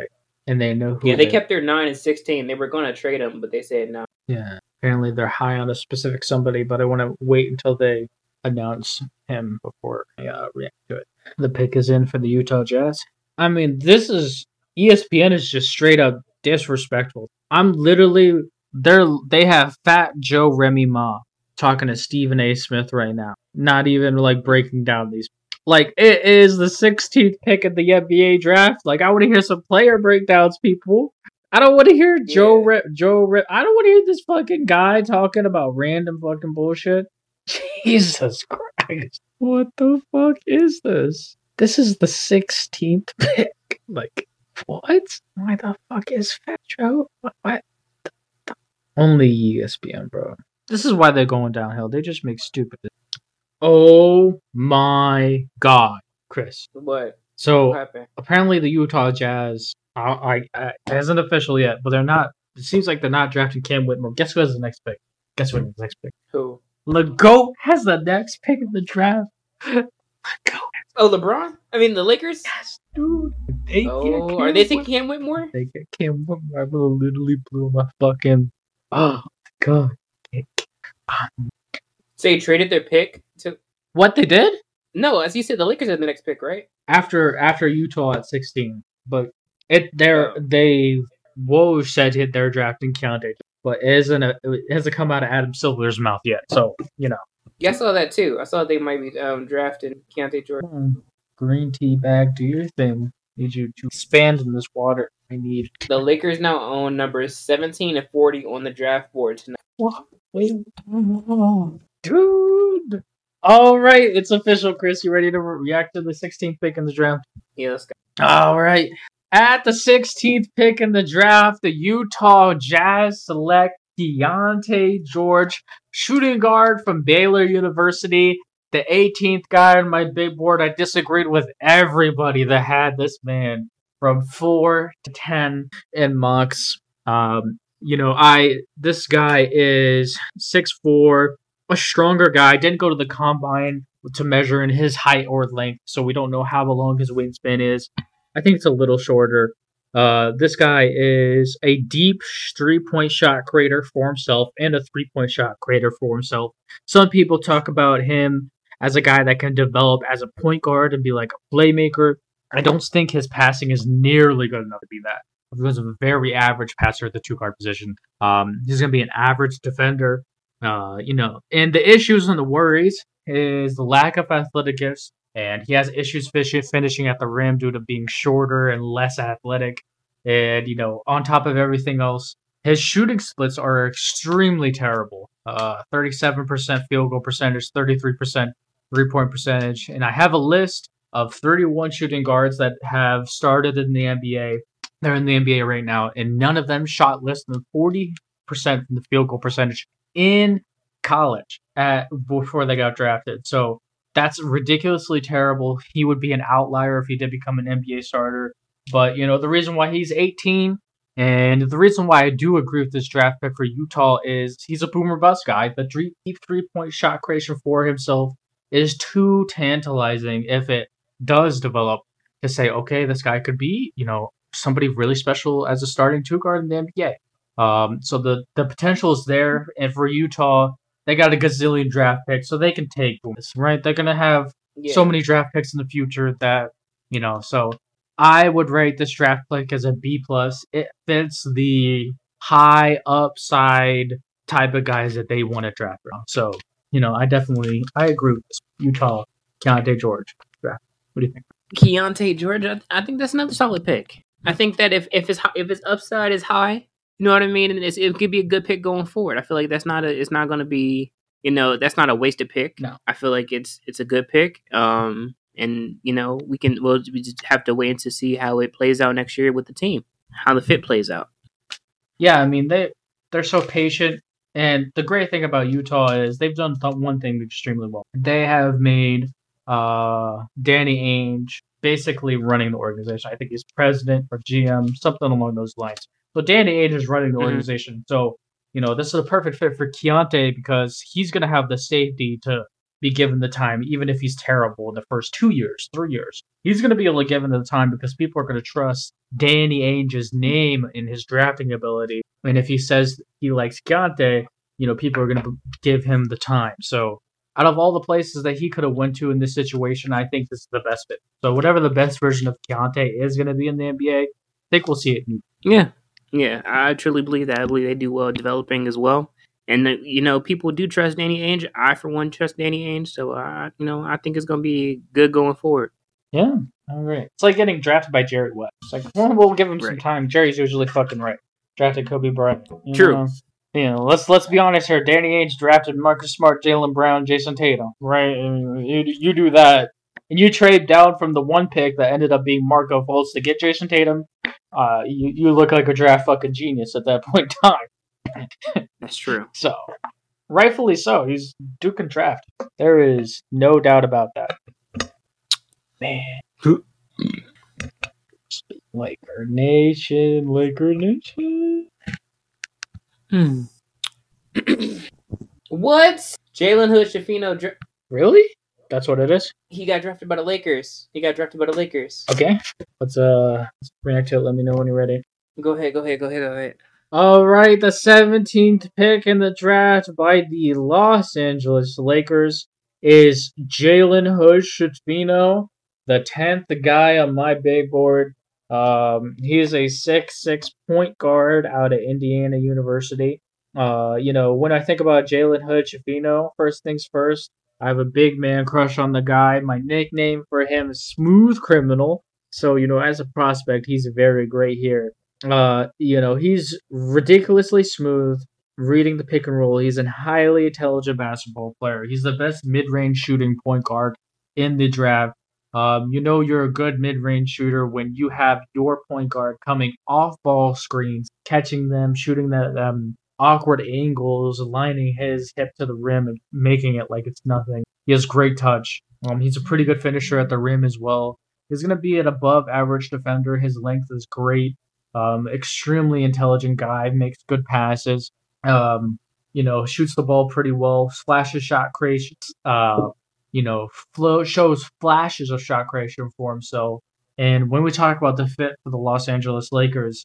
and they know who. Yeah, they they, kept their nine and sixteen. They were going to trade him, but they said no. Yeah, apparently they're high on a specific somebody, but I want to wait until they announce him before I uh, react to it. The pick is in for the Utah Jazz. I mean, this is E S P N is just straight up disrespectful. I'm literally they're they have Fat Joe Remy Ma talking to Stephen A. Smith right now. Not even like breaking down these. Like, it is the sixteenth pick of the N B A draft. Like, I want to hear some player breakdowns, people. I don't want to hear yeah. Joe Re- Joe Re- I don't want to hear this fucking guy talking about random fucking bullshit. Jesus Christ. What the fuck is this? This is the sixteenth pick. Like, what? Why the fuck is Fat Joe? What? what? Only E S P N, bro. This is why they're going downhill. They just make stupid. Oh my God, Chris. What? So, what happened? Apparently the Utah Jazz, I, I, I, it isn't official yet, but they're not, it seems like they're not drafting Cam Whitmore. Guess who has the next pick? Guess who has the next pick? Who? LeGoat has the next pick in the draft. LeGoat. Oh, LeBron? I mean, the Lakers? Yes, dude. They oh, are they taking Cam Whitmore? They get Cam Whitmore. I literally blew my fucking, oh, God. Um, So they traded their pick to what they did? No, as you said, the Lakers had the next pick, right? After after Utah at sixteen, but it they're oh. they Woj said hit they're drafting Keontae, but it isn't a, it hasn't come out of Adam Silver's mouth yet. So you know. Yeah, I saw that too. I saw they might be um, drafting Keontae George. Green tea bag, do your thing. Need you to expand in this water. I need. The Lakers now own numbers seventeen and forty on the draft board tonight. What? Wait. Dude! Alright, it's official, Chris. You ready to re- react to the sixteenth pick in the draft? Yeah, let's go. Alright. At the sixteenth pick in the draft, the Utah Jazz select Keontae George, shooting guard from Baylor University. The eighteenth guy on my big board. I disagreed with everybody that had this man from four to ten in mocks. Um, you know, I this guy is six foot four. A stronger guy, didn't go to the combine to measure in his height or length, so we don't know how long his wingspan is. I think it's a little shorter. Uh, this guy is a deep three-point shot creator for himself and a three-point shot creator for himself. Some people talk about him as a guy that can develop as a point guard and be like a playmaker. I don't think his passing is nearly good enough to be that. He was a very average passer at the two-guard position. Um, he's going to be an average defender. Uh, you know, and the issues and the worries is the lack of athletic gifts, and he has issues fishing, finishing at the rim due to being shorter and less athletic. And, you know, on top of everything else, his shooting splits are extremely terrible. Uh, thirty-seven percent field goal percentage, thirty-three percent three-point percentage. And I have a list of thirty-one shooting guards that have started in the N B A. They're in the N B A right now, and none of them shot less than forty percent from the field goal percentage in college at, before they got drafted. So that's ridiculously terrible. He would be an outlier if he did become an N B A starter. But, you know, the reason why he's eighteen and the reason why I do agree with this draft pick for Utah is he's a boomer bust guy. The deep three-point shot creation for himself is too tantalizing if it does develop to say, okay, this guy could be, you know, somebody really special as a starting two guard in the N B A. Um, so the, the potential is there, and for Utah, they got a gazillion draft picks, so they can take this, right? They're going to have yeah. so many draft picks in the future that, you know, so I would rate this draft pick as a B+. It fits the high upside type of guys that they want to draft from. So, you know, I definitely, I agree with this. Utah, Keontae George draft. What do you think? Keontae George, I, I think that's another solid pick. I think that if, if his if his upside is high, you know what I mean, and it's, it could be a good pick going forward. I feel like that's not a it's not going to be, you know, that's not a wasted pick. No, I feel like it's it's a good pick. Um, and you know we can we'll we just have to wait to see how it plays out next year with the team, how the fit plays out. Yeah, I mean they they're so patient, and the great thing about Utah is they've done th- one thing extremely well. They have made uh, Danny Ainge basically running the organization. I think he's president or G M, something along those lines. So Danny Ainge is running the organization. Mm-hmm. So, you know, this is a perfect fit for Keontae because he's going to have the safety to be given the time, even if he's terrible in the first two years, three years. He's going to be able to give him the time because people are going to trust Danny Ainge's name and his drafting ability. And if he says he likes Keontae, you know, people are going to give him the time. So out of all the places that he could have went to in this situation, I think this is the best fit. So whatever the best version of Keontae is going to be in the N B A, I think we'll see it. Yeah. Yeah, I truly believe that. I believe they do well developing as well. And, uh, you know, people do trust Danny Ainge. I, for one, trust Danny Ainge. So, uh, you know, I think it's going to be good going forward. Yeah, all right. It's like getting drafted by Jerry West. It's like, well, we'll give him some Right. time. Jerry's usually fucking right. Drafted Kobe Bryant. You True. know? You know, let's let's be honest here. Danny Ainge drafted Marcus Smart, Jaylen Brown, Jason Tatum. Right? And you you do that, and you trade down from the one pick that ended up being Marco Fultz to get Jason Tatum. Uh, you you look like a draft fucking genius at that point in time. That's true. So, rightfully so. He's Duke and draft. There is no doubt about that. Man. Laker Nation, Laker Nation. Hmm. What? Jalen Hood-Schifino, dra- Really? That's what it is? he got drafted by the Lakers. He got drafted by the Lakers. Okay. Let's uh let's react to it. Let me know when you're ready. Go ahead, go ahead, go ahead, go ahead. All right, the seventeenth pick in the draft by the Los Angeles Lakers is Jalen Hood-Schifino, the tenth guy on my big board. Um, he is a six six point guard out of Indiana University. Uh, you know, when I think about Jalen Hood-Schifino, first things first, I have a big man crush on the guy. My nickname for him is Smooth Criminal. So, you know, as a prospect, he's very great here. Uh, you know, he's ridiculously smooth, reading the pick and roll. He's a highly intelligent basketball player. He's the best mid-range shooting point guard in the draft. Um, you know you're a good mid-range shooter when you have your point guard coming off ball screens, catching them, shooting them um, awkward angles, aligning his hip to the rim and making it like it's nothing. He has great touch. Um, he's a pretty good finisher at the rim as well. He's going to be an above-average defender. His length is great. Um, extremely intelligent guy, makes good passes. Um, you know, shoots the ball pretty well. Flashes shot creation. Uh, you know, flow shows flashes of shot creation for himself. And when we talk about the fit for the Los Angeles Lakers,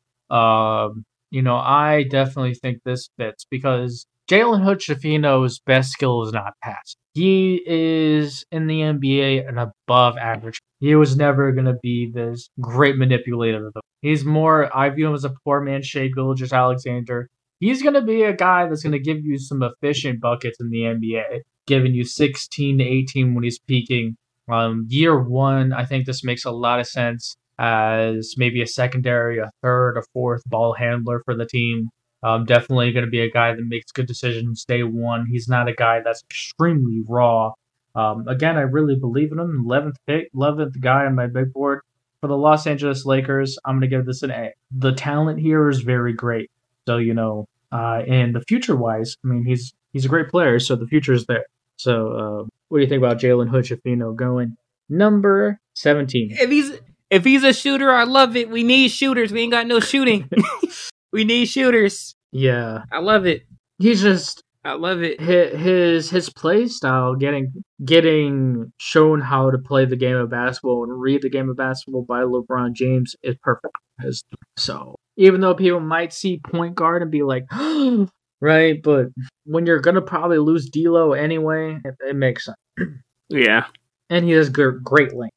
um, you know, I definitely think this fits because Jalen Hood-Schifino's best skill is not passing. He is in the N B A an above average. He was never going to be this great manipulator. He's more, I view him as a poor man's Shai Gilgeous-Alexander. He's going to be a guy that's going to give you some efficient buckets in the N B A, giving you sixteen to eighteen when he's peaking. Um, year one, I think this makes a lot of sense as maybe a secondary, a third, a fourth ball handler for the team. Um, definitely going to be a guy that makes good decisions day one. He's not a guy that's extremely raw. Um, again, I really believe in him. eleventh pick, eleventh guy on my big board. For the Los Angeles Lakers, I'm going to give this an A. The talent here is very great. So, you know, uh, and the future-wise, I mean, he's he's a great player, so the future is there. So, uh, what do you think about Jalen Hood-Schifino going number seventeen? If he's if he's a shooter, I love it. We need shooters. We ain't got no shooting. We need shooters. Yeah. I love it. He's just... I love it. His his play style, getting getting shown how to play the game of basketball and read the game of basketball by LeBron James is perfect. So even though people might see point guard and be like, right, but when you're gonna probably lose D'Lo anyway, it, it makes sense. Yeah, and he has good, great length.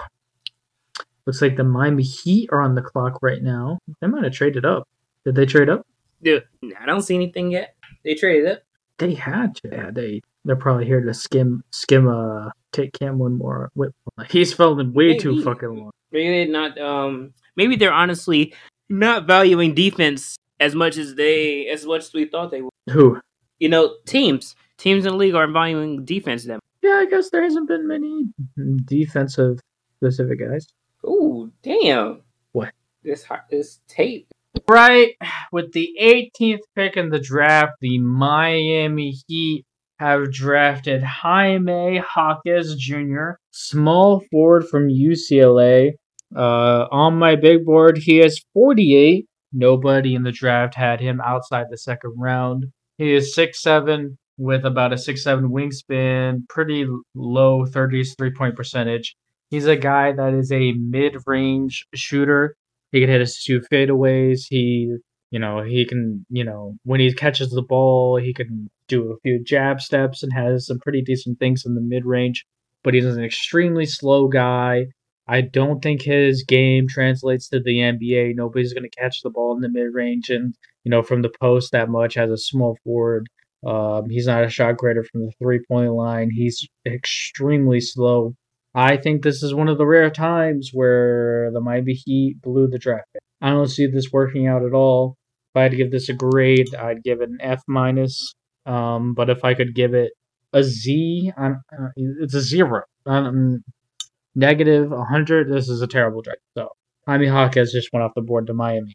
Looks like the Miami Heat are on the clock right now. They might have traded up. Did they trade up? Dude, I don't see anything yet. They traded up. They had to. Yeah, they they're probably here to skim skim uh take Cam one more. Wait, he's filming way Maybe. too fucking long. Maybe they're not. Um, maybe they're honestly not valuing defense as much as they as much as we thought they would. Who? You know, teams teams in the league aren't valuing defense them. Yeah, I guess there hasn't been many defensive specific guys. Ooh, damn! What? This this tape. Right, with the eighteenth pick in the draft, the Miami Heat have drafted Jaime Jaquez Junior, small forward from U C L A. Uh, on my big board, he is forty-eight. Nobody in the draft had him outside the second round. He is six seven, with about a six seven wingspan, pretty low thirties three-point percentage. He's a guy that is a mid-range shooter. He can hit his two fadeaways. He, you know, he can, you know, when he catches the ball, he can do a few jab steps and has some pretty decent things in the mid-range. But he's an extremely slow guy. I don't think his game translates to the N B A. Nobody's going to catch the ball in the mid-range and, you know, from the post that much as a small forward. Um, he's not a shot creator from the three-point line. He's extremely slow. I think this is one of the rare times where the Miami Heat blew the draft pick. I don't see this working out at all. If I had to give this a grade, I'd give it an F minus. Um, but if I could give it a Z, I'm, uh, it's a zero. Um, negative one hundred. This is a terrible draft. So Jaime Jaquez just went off the board to Miami.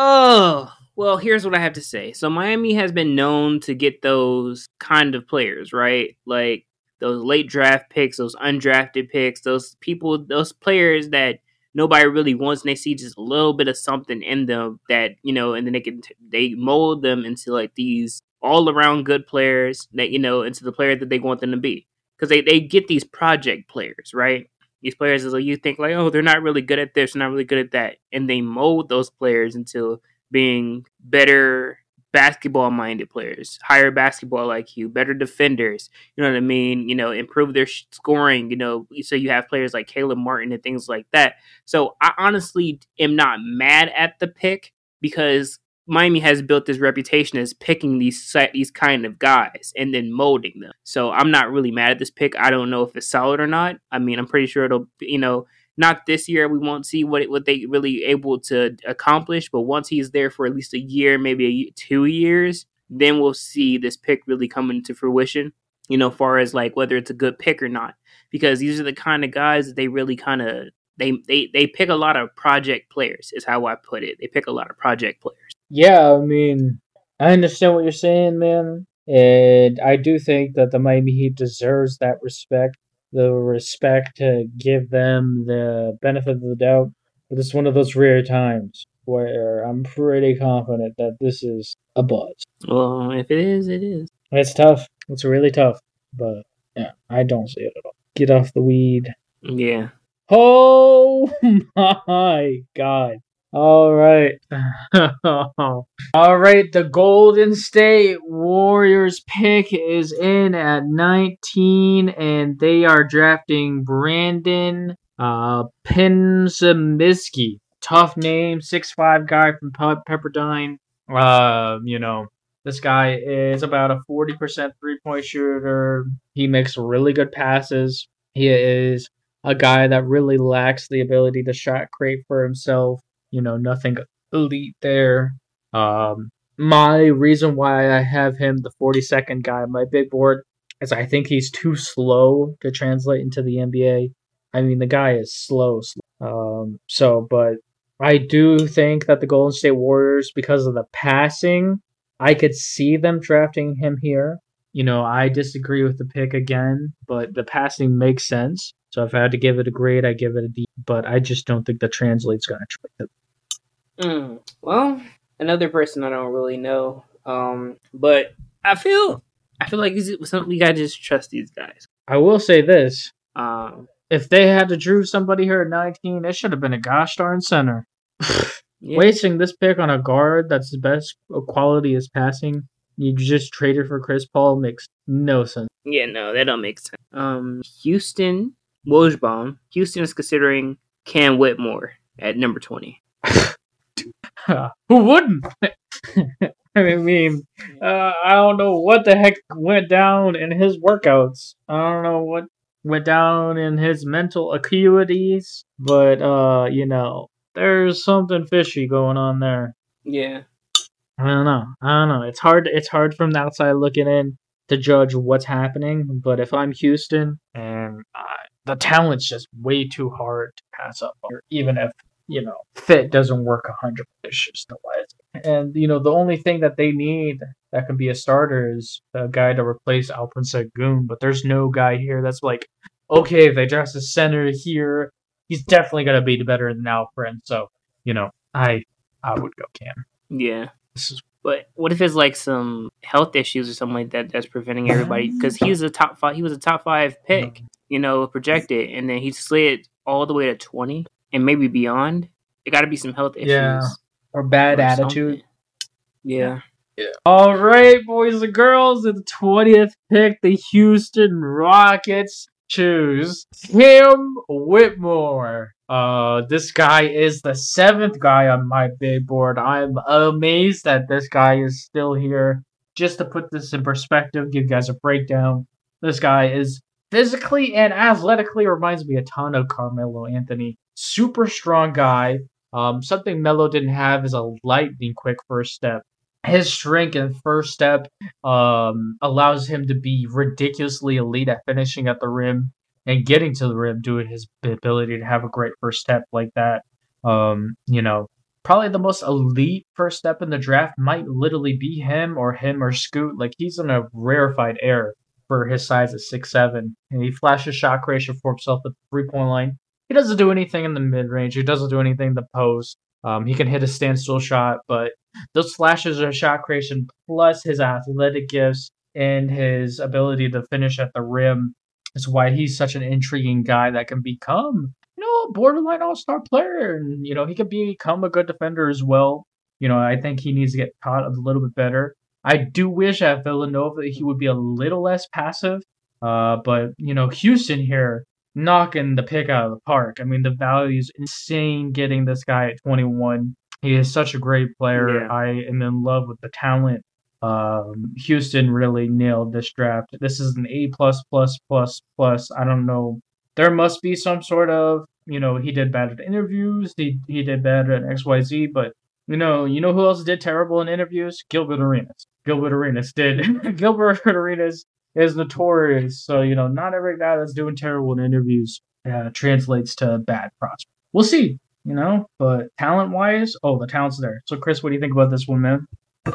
Oh, well, here's what I have to say. So Miami has been known to get those kind of players, right? Like those late draft picks, those undrafted picks, those people, those players that nobody really wants, and they see just a little bit of something in them that, you know, and then they can, they mold them into like these all around good players that, you know, into the player that they want them to be. Because they, they get these project players, right? These players is like, you think like, oh, they're not really good at this, not really good at that. And they mold those players into being better basketball-minded players, higher basketball I Q, better defenders, you know what I mean? You know, improve their sh- scoring, you know, so you have players like Caleb Martin and things like that. So I honestly am not mad at the pick because Miami has built this reputation as picking these these kind of guys and then molding them. So I'm not really mad at this pick. I don't know if it's solid or not. I mean, I'm pretty sure it'll, you know, not this year. We won't see what it, what they really able to accomplish. But once he's there for at least a year, maybe a, two years, then we'll see this pick really come into fruition. You know, far as like whether it's a good pick or not, because these are the kind of guys that they really kind of they they they pick a lot of project players. Is how I put it. They pick a lot of project players. Yeah, I mean, I understand what you're saying, man. And I do think that the Miami Heat deserves that respect. The respect to give them the benefit of the doubt. But it's one of those rare times where I'm pretty confident that this is a buzz. Well, if it is, it is. It's tough. It's really tough. But, yeah, I don't see it at all. Get off the weed. Yeah. Oh, my God. All right. All right. The Golden State Warriors pick is in at nineteen, and they are drafting Brandon uh, Pinzemiski. Tough name, six five guy from Pepperdine. Uh, you know, this guy is about a forty percent three-point shooter. He makes really good passes. He is a guy that really lacks the ability to shot create for himself. You know, nothing elite there. Um, my reason why I have him the forty-second guy on my big board is I think he's too slow to translate into the N B A. I mean, the guy is slow. slow. Um, so, but I do think that the Golden State Warriors, because of the passing, I could see them drafting him here. You know, I disagree with the pick again, but the passing makes sense. So if I had to give it a grade, I give it a D. But I just don't think the translate's going to translate. Mm, well, another person I don't really know. Um, but I feel I feel like we gotta just trust these guys. I will say this: um, if they had to drew somebody here at nineteen, it should have been a gosh darn center. Yeah. Wasting this pick on a guard that's the best quality is passing, you just traded for Chris Paul makes no sense. Yeah, no, that don't make sense. Um, Houston Wojbomb. Houston is considering Cam Whitmore at number twenty. Who wouldn't? I mean, uh, I don't know what the heck went down in his workouts. I don't know what went down in his mental acuities, but, uh, you know, there's something fishy going on there. Yeah. I don't know. I don't know. It's hard. It's hard from the outside looking in to judge what's happening, but if I'm Houston, and uh, the talent's just way too hard to pass up, or even if, you know, fit doesn't work one hundred percent. It's just the way. And, you know, the only thing that they need that can be a starter is a guy to replace Alperen Sengun, but there's no guy here that's like, okay, if they draft a center here, he's definitely going to be better than Alperen. So, you know, I I would go Cam. Yeah. This is But what if it's like some health issues or something like that that's preventing everybody? Because he was a top five. He was a top five pick, you know, projected, and then he slid all the way to twenty and maybe beyond. There got to be some health issues. Yeah, or bad or attitude. something. Yeah. Yeah. All right, boys and girls, at the twentieth pick, the Houston Rockets choose Tim Whitmore. Uh, this guy is the seventh guy on my big board. I'm amazed that this guy is still here. Just to put this in perspective, give you guys a breakdown. This guy is physically and athletically reminds me a ton of Carmelo Anthony. Super strong guy. Um, something Melo didn't have is a lightning quick first step. His strength and first step um, allows him to be ridiculously elite at finishing at the rim and getting to the rim due to his ability to have a great first step like that. Um, you know, probably the most elite first step in the draft might literally be him or him or Scoot. Like, he's in a rarefied air for his size at six seven. And he flashes shot creation for himself at the three-point line. He doesn't do anything in the mid-range. He doesn't do anything in the post. Um, he can hit a standstill shot, but those flashes of shot creation plus his athletic gifts and his ability to finish at the rim is why he's such an intriguing guy that can become, you know, a borderline all-star player. And, you know, he can become a good defender as well. You know, I think he needs to get taught a little bit better. I do wish at Villanova he would be a little less passive. Uh, but, you know, Houston here, knocking the pick out of the park. I mean, the value is insane getting this guy at twenty-one. He is such a great player. Yeah. I am in love with the talent. Um, Houston really nailed this draft. This is an A plus plus plus plus. I don't know. There must be some sort of, you know, he did bad at interviews. He he did bad at X Y Z. But you know, you know who else did terrible in interviews? Gilbert Arenas. Gilbert Arenas did. Gilbert Arenas is notorious. So, you know, not every guy that's doing terrible in interviews uh, translates to bad prospects. We'll see, you know, but talent-wise, oh, the talent's there. So, Chris, what do you think about this one, man?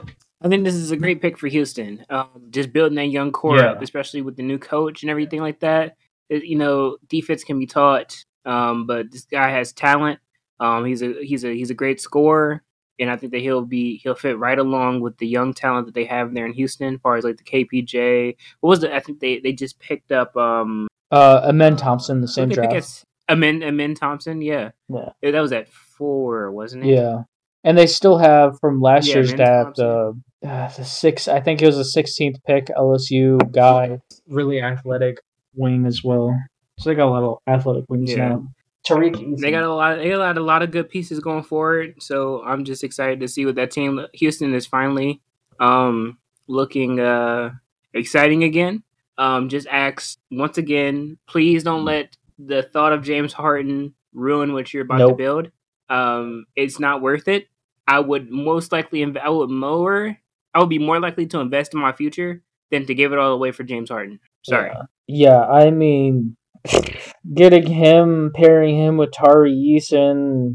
I think this is a great pick for Houston. Um, just building that young core Yeah. up, especially with the new coach and everything like that. It- you know, defense can be taught, um, but this guy has talent. Um, he's a he's a he's a great scorer. And I think that he'll be he'll fit right along with the young talent that they have there in Houston, as far as like the K P J. What was the? I think they, they just picked up um Uh, Amen Thompson, the same I think draft. it's Amin Amin Thompson. Yeah, Yeah. Yeah, that was at four, wasn't it? Yeah. And they still have from last Yeah, year's Amin draft, uh, Thompson. uh, the six, I think it was a sixteenth pick, L S U guy, really athletic wing as well. So they got a lot of athletic wings Yeah. now. Tariq Eason. They got a lot. They got a lot of good pieces going forward. So I'm just excited to see what that team. Houston is finally um, looking uh, exciting again. Um, just ask once again. Please don't let the thought of James Harden ruin what you're about to Nope. build. Um, it's not worth it. I would most likely. Inv- I would more. I would be more likely to invest in my future than to give it all away for James Harden. Sorry. Yeah, yeah I mean, getting him, pairing him with Tari Eason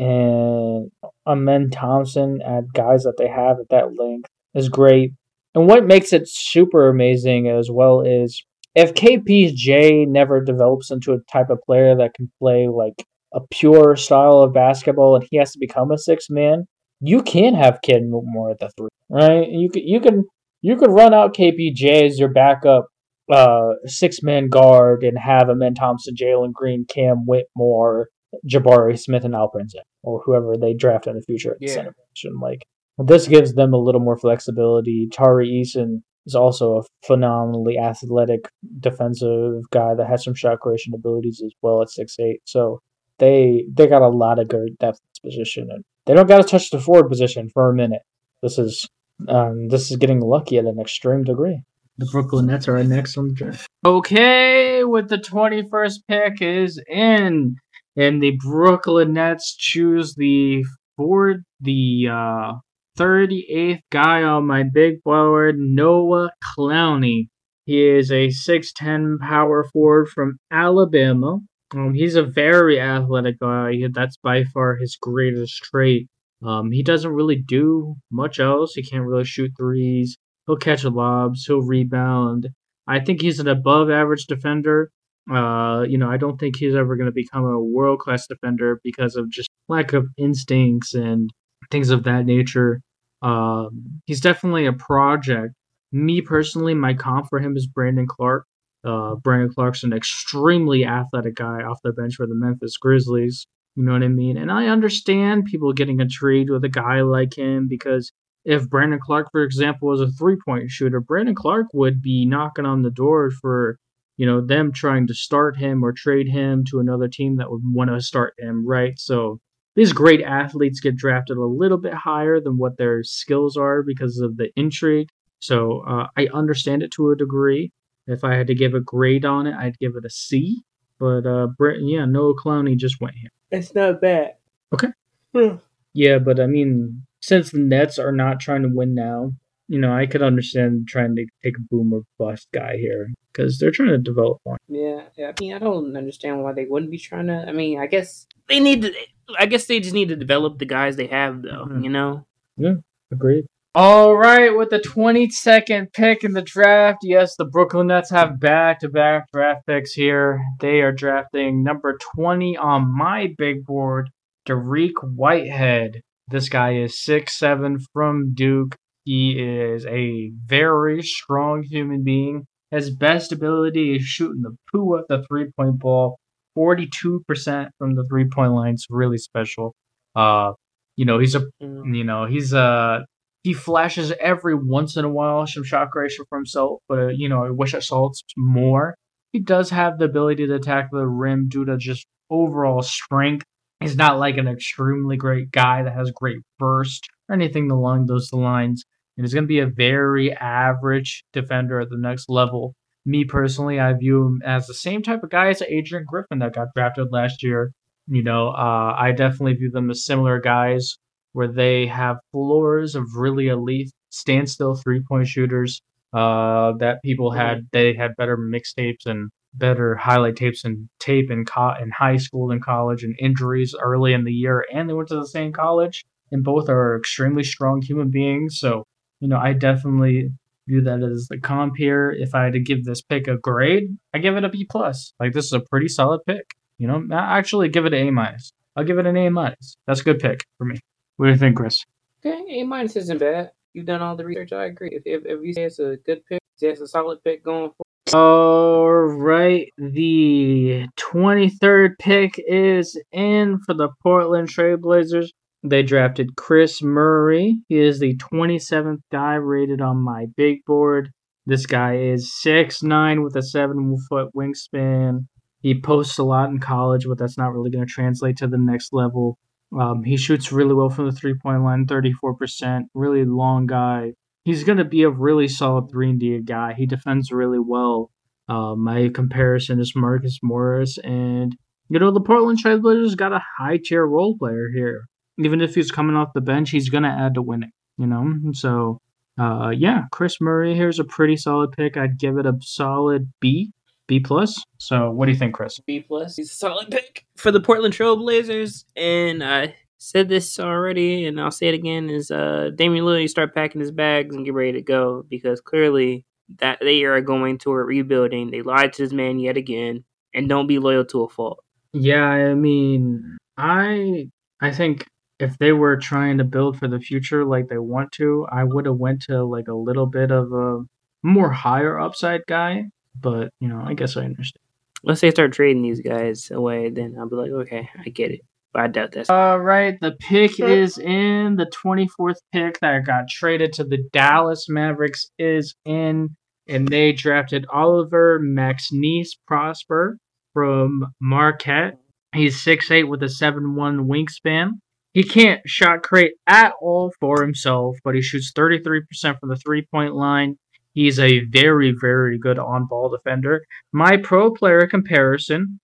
and Amen Thompson at guys that they have at that length is great. And what makes it super amazing as well is if K P J never develops into a type of player that can play like a pure style of basketball and he has to become a six man, you can have Kid Moore at the three, right? You can you can you could run out K P J as your backup uh, six-man guard and have Amen Thompson, Jalen Green, Cam Whitmore, Jabari Smith, and Alperen, or whoever they draft in the future at the Yeah. center position. Like, this gives them a little more flexibility. Tari Eason is also a phenomenally athletic defensive guy that has some shot creation abilities as well at six eight. So they they got a lot of good depth in this position, and they don't got to touch the forward position for a minute. This is um, this is getting lucky at an extreme degree. The Brooklyn Nets are next on the draft. Okay, with the twenty-first pick is in, and the Brooklyn Nets choose the forward, the uh, thirty-eighth guy on my big board, Noah Clowney. He is a six ten power forward from Alabama. Um, he's a very athletic guy. That's by far his greatest trait. Um, he doesn't really do much else. He can't really shoot threes. He'll catch lobs. He'll rebound. I think he's an above-average defender. Uh, you know, I don't think he's ever going to become a world-class defender because of just lack of instincts and things of that nature. Um, he's definitely a project. Me personally, my comp for him is Brandon Clark. Uh, Brandon Clark's an extremely athletic guy off the bench for the Memphis Grizzlies. You know what I mean? And I understand people getting intrigued with a guy like him because if Brandon Clark, for example, was a three-point shooter, Brandon Clark would be knocking on the door for, you know, them trying to start him or trade him to another team that would want to start him, right? So these great athletes get drafted a little bit higher than what their skills are because of the intrigue. So uh, I understand it to a degree. If I had to give a grade on it, I'd give it a C. But uh, Brett, yeah, Noah Clowney just went here. It's not bad. Okay. Hmm. Yeah, but I mean, since the Nets are not trying to win now, you know, I could understand trying to take a boom or bust guy here because they're trying to develop one. Yeah, yeah, I mean, I don't understand why they wouldn't be trying to. I mean, I guess they need to. I guess they just need to develop the guys they have, though. Mm-hmm. You know. Yeah, agreed. All right, with the twenty-second pick in the draft, yes, the Brooklyn Nets have back-to-back draft picks here. They are drafting number twenty on my big board, Dariq Whitehead. This guy is six seven from Duke. He is a very strong human being. His best ability is shooting the poo at the three-point ball. forty-two percent from the three-point line. It's really special. Uh, you know, he's a, you know, he's a, he flashes every once in a while some shot creation for himself, but, uh, you know, I wish I saw it more. He does have the ability to attack the rim due to just overall strength. He's not like an extremely great guy that has great burst or anything along those lines. And he's going to be a very average defender at the next level. Me personally, I view him as the same type of guy as Adrian Griffin that got drafted last year. You know, uh, I definitely view them as similar guys where they have floors of really elite standstill three-point shooters uh, that people had. They had better mixtapes and better highlight tapes and tape in, co- in high school and college, and injuries early in the year, and they went to the same college, and both are extremely strong human beings. So, you know, I definitely view that as the comp here. If I had to give this pick a grade, I give it a B plus. Like, this is a pretty solid pick. You know, I actually give it an A minus. I'll give it an A minus. That's a good pick for me. What do you think, Chris? Okay, A minus isn't bad. You've done all the research. I agree. If if, if you say it's a good pick, say it's a solid pick going forward. All right, the twenty-third pick is in for the Portland Trailblazers. They drafted Chris Murray. He is the twenty-seventh guy rated on my big board. This guy is six nine with a seven-foot wingspan. He posts a lot in college, but that's not really going to translate to the next level. Um, he shoots really well from the three-point line, thirty-four percent. Really long guy. He's going to be a really solid three and D guy. He defends really well. Uh, my comparison is Marcus Morris. And, you know, the Portland Trailblazers got a high-tier role player here. Even if he's coming off the bench, he's going to add to winning, you know? So, uh, yeah, Chris Murray here's a pretty solid pick. I'd give it a solid B, B plus. So, what do you think, Chris? B plus. He's a solid pick for the Portland Trailblazers. And I said this already, and I'll say it again, is uh, Damian Lillard start packing his bags and get ready to go, because clearly that they are going toward rebuilding. They lied to this man yet again, and don't be loyal to a fault. Yeah, I mean, I I think if they were trying to build for the future like they want to, I would have went to like a little bit of a more higher upside guy. But, you know, I guess I understand. Let's say start trading these guys away, then I'll be like, okay, I get it. But I doubt that. All right, the pick is in. The twenty-fourth pick that got traded to the Dallas Mavericks is in. And they drafted Oliver Maxnice Prosper from Marquette. He's six eight with a seven one wingspan. He can't shot create at all for himself, but he shoots thirty-three percent from the three-point line. He's a very, very good on-ball defender. My pro player comparison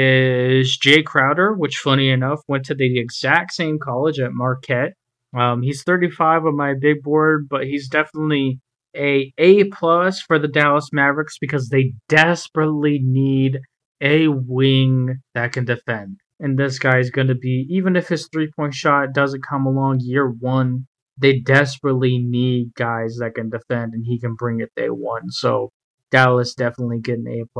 is Jay Crowder, which, funny enough, went to the exact same college at Marquette. Um, he's thirty-five on my big board, but he's definitely a A plus for the Dallas Mavericks because they desperately need a wing that can defend. And this guy is going to be, even if his three-point shot doesn't come along year one, they desperately need guys that can defend, and he can bring it day one. So Dallas definitely get an A plus here.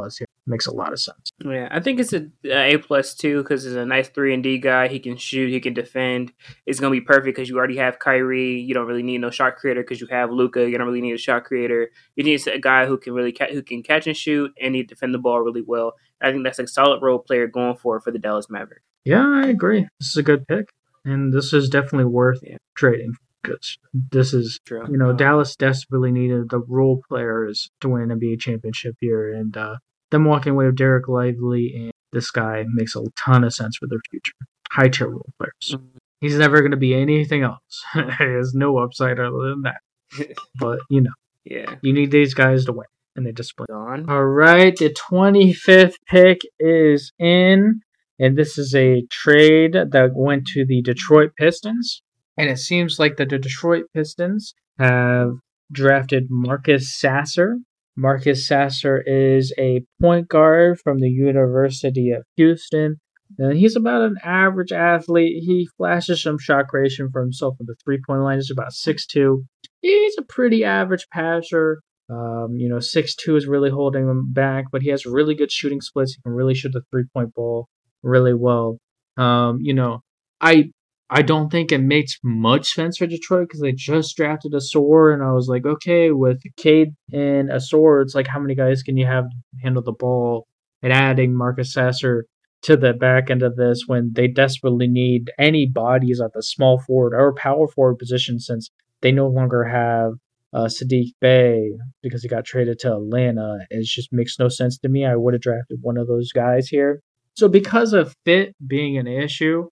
Makes a lot of sense. Yeah, I think it's a, a A plus too because he's a nice three and D guy. He can shoot, he can defend. It's gonna be perfect because you already have Kyrie. You don't really need no shot creator because you have Luka. You don't really need a shot creator. You need a guy who can really ca- who can catch and shoot and he defend the ball really well. I think that's a solid role player going for for the Dallas Mavericks. Yeah, I agree. This is a good pick, and this is definitely worth yeah. trading because this is True. you know um, Dallas desperately needed the role players to win an N B A championship here, and uh, them walking away with Derek Lively and this guy makes a ton of sense for their future. High tier role players. Mm-hmm. He's never going to be anything else. He has no upside other than that. But, you know, yeah, you need these guys to win, and they display. On. All right, the twenty-fifth pick is in, and this is a trade that went to the Detroit Pistons. And it seems like the Detroit Pistons have drafted Marcus Sasser. Marcus Sasser is a point guard from the University of Houston. And he's about an average athlete. He flashes some shot creation for himself from the three-point line. He's about six two. He's a pretty average passer. Um, you know, six two is really holding him back, but he has really good shooting splits. He can really shoot the three-point ball really well. Um, you know, I I don't think it makes much sense for Detroit because they just drafted Ausar, and I was like, okay, with Cade and Ausar, it's like how many guys can you have to handle the ball? And adding Marcus Sasser to the back end of this when they desperately need any bodies at the small forward or power forward position since they no longer have uh, Saddiq Bey because he got traded to Atlanta. It just makes no sense to me. I would have drafted one of those guys here. So because of fit being an issue,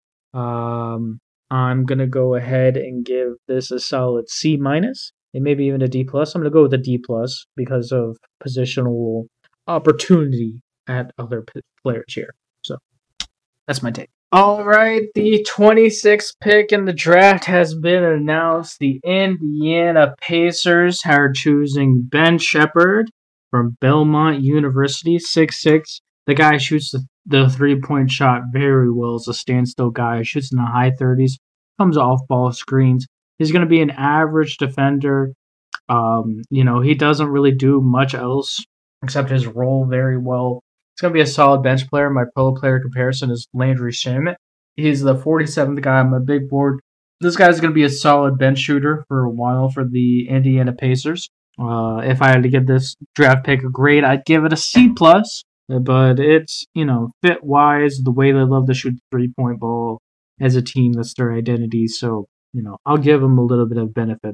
um, I'm going to go ahead and give this a solid C minus and maybe even a D plus. I'm going to go with a D plus because of positional opportunity at other p- players here. So that's my take. All right, the twenty-sixth pick in the draft has been announced. The Indiana Pacers are choosing Ben Sheppard from Belmont University, six six. The guy shoots the, the three-point shot very well as a standstill guy. Shoots in the high thirties, comes off ball screens. He's going to be an average defender. Um, you know, he doesn't really do much else except his role very well. It's going to be a solid bench player. My pro player comparison is Landry Shamet. He's the forty-seventh guy on my big board. This guy's going to be a solid bench shooter for a while for the Indiana Pacers. Uh, if I had to give this draft pick a grade, I'd give it a C plus. But it's, you know, fit-wise, the way they love to shoot the three-point ball as a team, that's their identity. So, you know, I'll give them a little bit of benefit.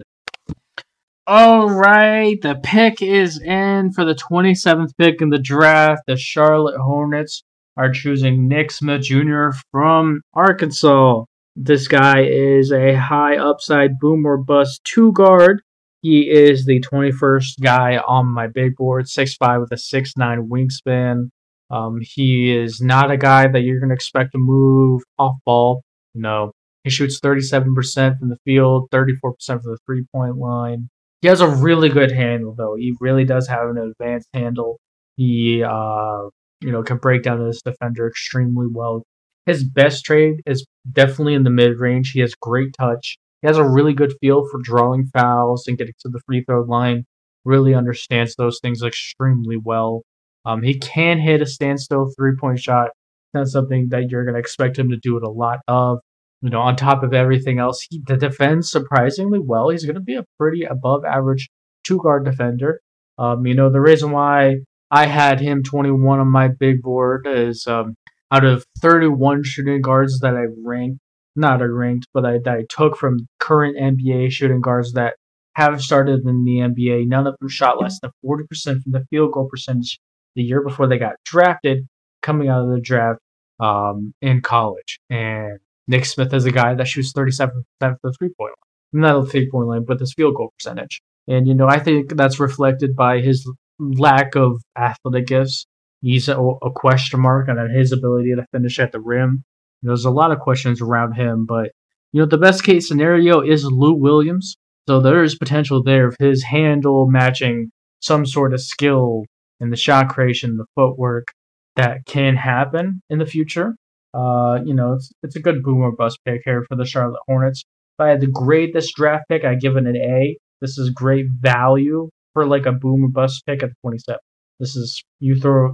All right, the pick is in for the twenty-seventh pick in the draft. The Charlotte Hornets are choosing Nick Smith Junior from Arkansas. This guy is a high upside boom or bust two guard. He is the twenty-first guy on my big board, six five with a six nine wingspan. Um, he is not a guy that you're going to expect to move off ball. No, he shoots thirty-seven percent from the field, thirty-four percent from the three-point line. He has a really good handle, though. He really does have an advanced handle. He, uh, you know, can break down this defender extremely well. His best trade is definitely in the mid-range. He has great touch. He has a really good feel for drawing fouls and getting to the free throw line. Really understands those things extremely well. Um, he can hit a standstill three-point shot. That's something that you're going to expect him to do it a lot of. You know, on top of everything else, he defends surprisingly well. He's going to be a pretty above-average two-guard defender. Um, you know, the reason why I had him twenty-one on my big board is um, out of thirty-one shooting guards that I ranked, not I ranked, but I, that I took from current N B A shooting guards that have started in the N B A, none of them shot less than forty percent from the field goal percentage the year before they got drafted, coming out of the draft um, in college. And Nick Smith is a guy that shoots thirty-seven percent from the three-point line. Not the three-point line, but his field goal percentage. And, you know, I think that's reflected by his lack of athletic gifts. He's a, a question mark on his ability to finish at the rim. There's a lot of questions around him, but, you know, the best case scenario is Lou Williams. So there is potential there of his handle matching some sort of skill in the shot creation, the footwork that can happen in the future. Uh, you know, it's it's a good boom or bust pick here for the Charlotte Hornets. If I had to grade this draft pick, I'd give it an A. This is great value for like a boom or bust pick at the twenty-seven. This is, you throw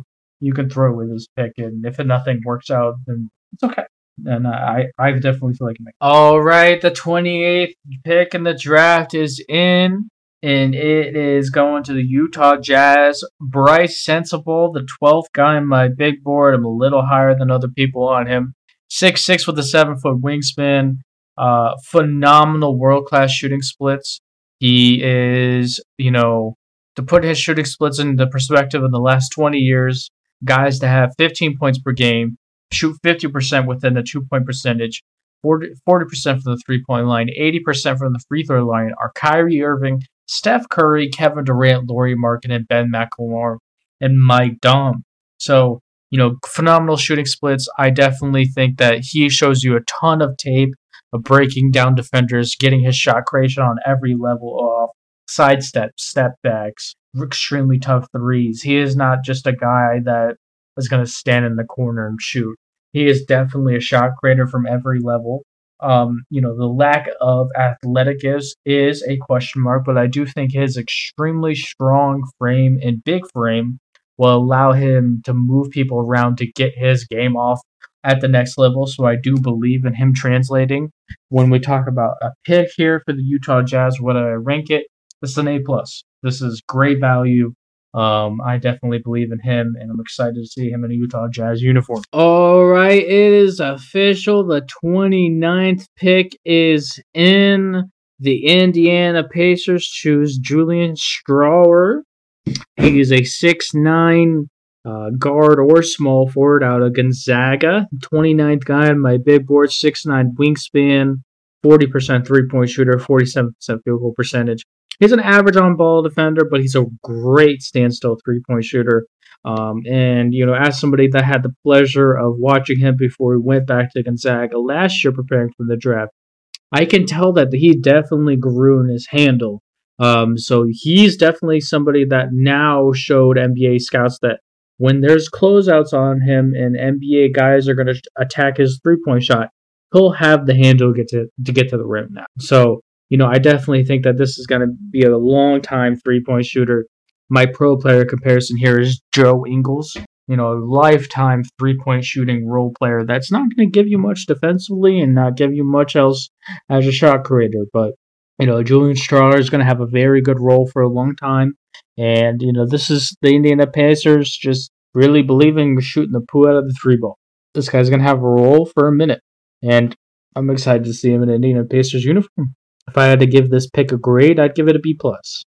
you can throw with this pick, and if nothing works out, then it's okay. And I, I definitely feel like it makes. All right, the twenty-eighth pick in the draft is in, and it is going to the Utah Jazz. Bryce Sensabaugh, the twelfth guy on my big board. I'm a little higher than other people on him. six six with a seven foot wingspan. Uh, phenomenal world class shooting splits. He is, you know, to put his shooting splits into perspective in the last twenty years, guys that have fifteen points per game, shoot fifty percent within the two-point percentage, forty percent from the three-point line, eighty percent from the free throw line are Kyrie Irving, Steph Curry, Kevin Durant, Lauri Markkanen, Ben McLemore, and Mike Dom. So, you know, phenomenal shooting splits. I definitely think that he shows you a ton of tape of breaking down defenders, getting his shot creation on every level off, sidestep, step backs, extremely tough threes. He is not just a guy that is going to stand in the corner and shoot. He is definitely a shot creator from every level. Um, you know, the lack of athletic is, is a question mark, but I do think his extremely strong frame and big frame will allow him to move people around to get his game off at the next level. So I do believe in him translating. When we talk about a pick here for the Utah Jazz, what I rank it, this is an A plus. This is great value. Um, I definitely believe in him, and I'm excited to see him in a Utah Jazz uniform. All right, it is official. The twenty-ninth pick is in. The Indiana Pacers choose Julian Strawwer. He is a six nine uh, guard or small forward out of Gonzaga. twenty-ninth guy on my big board, six nine wingspan, forty percent three-point shooter, forty-seven percent field goal percentage. He's an average on-ball defender, but he's a great standstill three-point shooter. Um, and, you know, as somebody that had the pleasure of watching him before he went back to Gonzaga last year preparing for the draft, I can tell that he definitely grew in his handle. Um, so he's definitely somebody that now showed N B A scouts that when there's closeouts on him and N B A guys are going to attack his three-point shot, he'll have the handle to get to, to get to the rim now. So, you know, I definitely think that this is going to be a long-time three-point shooter. My pro player comparison here is Joe Ingles. You know, a lifetime three-point shooting role player that's not going to give you much defensively and not give you much else as a shot creator. But, you know, Julian Strawwer is going to have a very good role for a long time. And, you know, this is the Indiana Pacers just really believing shooting the poo out of the three ball. This guy's going to have a role for a minute. And I'm excited to see him in an Indiana Pacers uniform. If I had to give this pick a grade, I'd give it a B plus.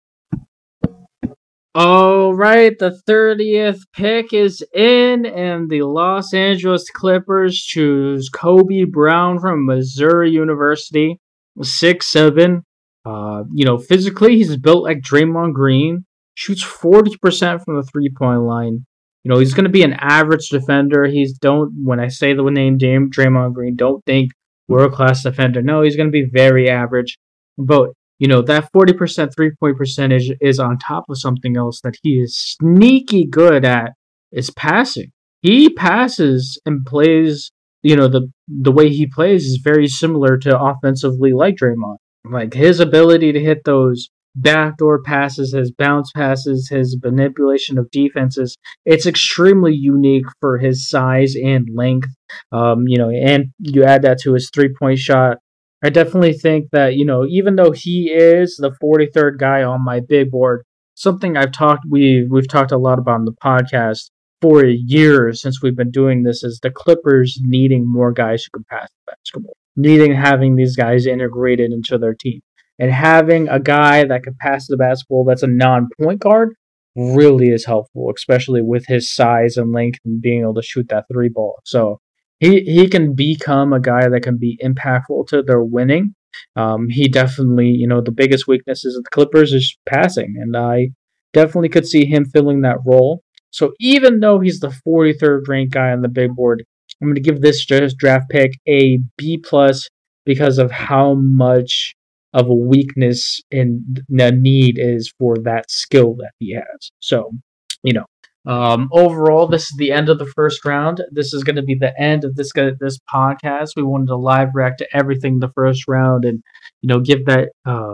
All right, the thirtieth pick is in, and the Los Angeles Clippers choose Kobe Brown from Missouri University, six seven. Uh, you know, physically, he's built like Draymond Green, shoots forty percent from the three-point line. You know, he's going to be an average defender. He's don't, when I say the name Draymond Green, don't think world-class defender. No, he's going to be very average. But, you know, that forty percent three-point percentage is on top of something else that he is sneaky good at, is passing. He passes and plays, you know, the the way he plays is very similar to offensively like Draymond. Like, his ability to hit those backdoor passes, his bounce passes, his manipulation of defenses, it's extremely unique for his size and length. Um, you know, and you add that to his three-point shot. I definitely think that, you know, even though he is the forty-third guy on my big board, something I've talked, we, we've talked a lot about on the podcast for years since we've been doing this is the Clippers needing more guys who can pass the basketball, needing having these guys integrated into their team. And having a guy that can pass the basketball that's a non-point guard really is helpful, especially with his size and length and being able to shoot that three ball. So He he can become a guy that can be impactful to their winning. Um, he definitely, you know, the biggest weaknesses of the Clippers is passing, and I definitely could see him filling that role. So even though he's the forty-third ranked guy on the big board, I'm going to give this draft pick a B plus because of how much of a weakness and the need is for that skill that he has. So, you know. Um, overall, this is the end of the first round. This is going to be the end of this this podcast. We wanted to live react to everything the first round and, you know, give that uh,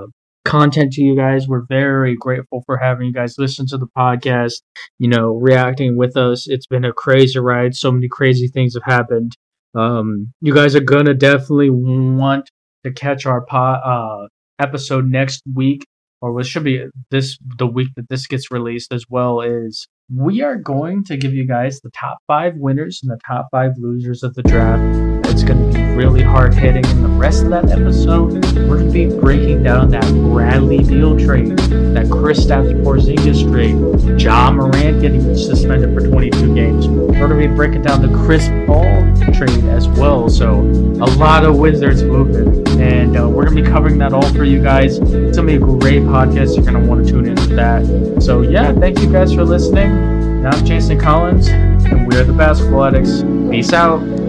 content to you guys. We're very grateful for having you guys listen to the podcast, you know, reacting with us. It's been a crazy ride. So many crazy things have happened. Um, you guys are gonna definitely want to catch our po- uh, episode next week, or it should be this the week that this gets released as well. Is we are going to give you guys the top five winners and the top five losers of the draft. It's going to be really hard hitting. In the rest of that episode, we're going to be breaking down that Bradley Beal trade, that Kristaps Porzingis trade, Ja Morant getting suspended for twenty-two games. We're going to be breaking down the Chris Paul trade as well. So a lot of Wizards movement, and uh, we're going to be covering that all for you guys. It's going to be a great podcast. You're going to want to tune into that. So yeah, thank you guys for listening. And I'm Jason Collins, and we're the Basketball Addicts. Peace out.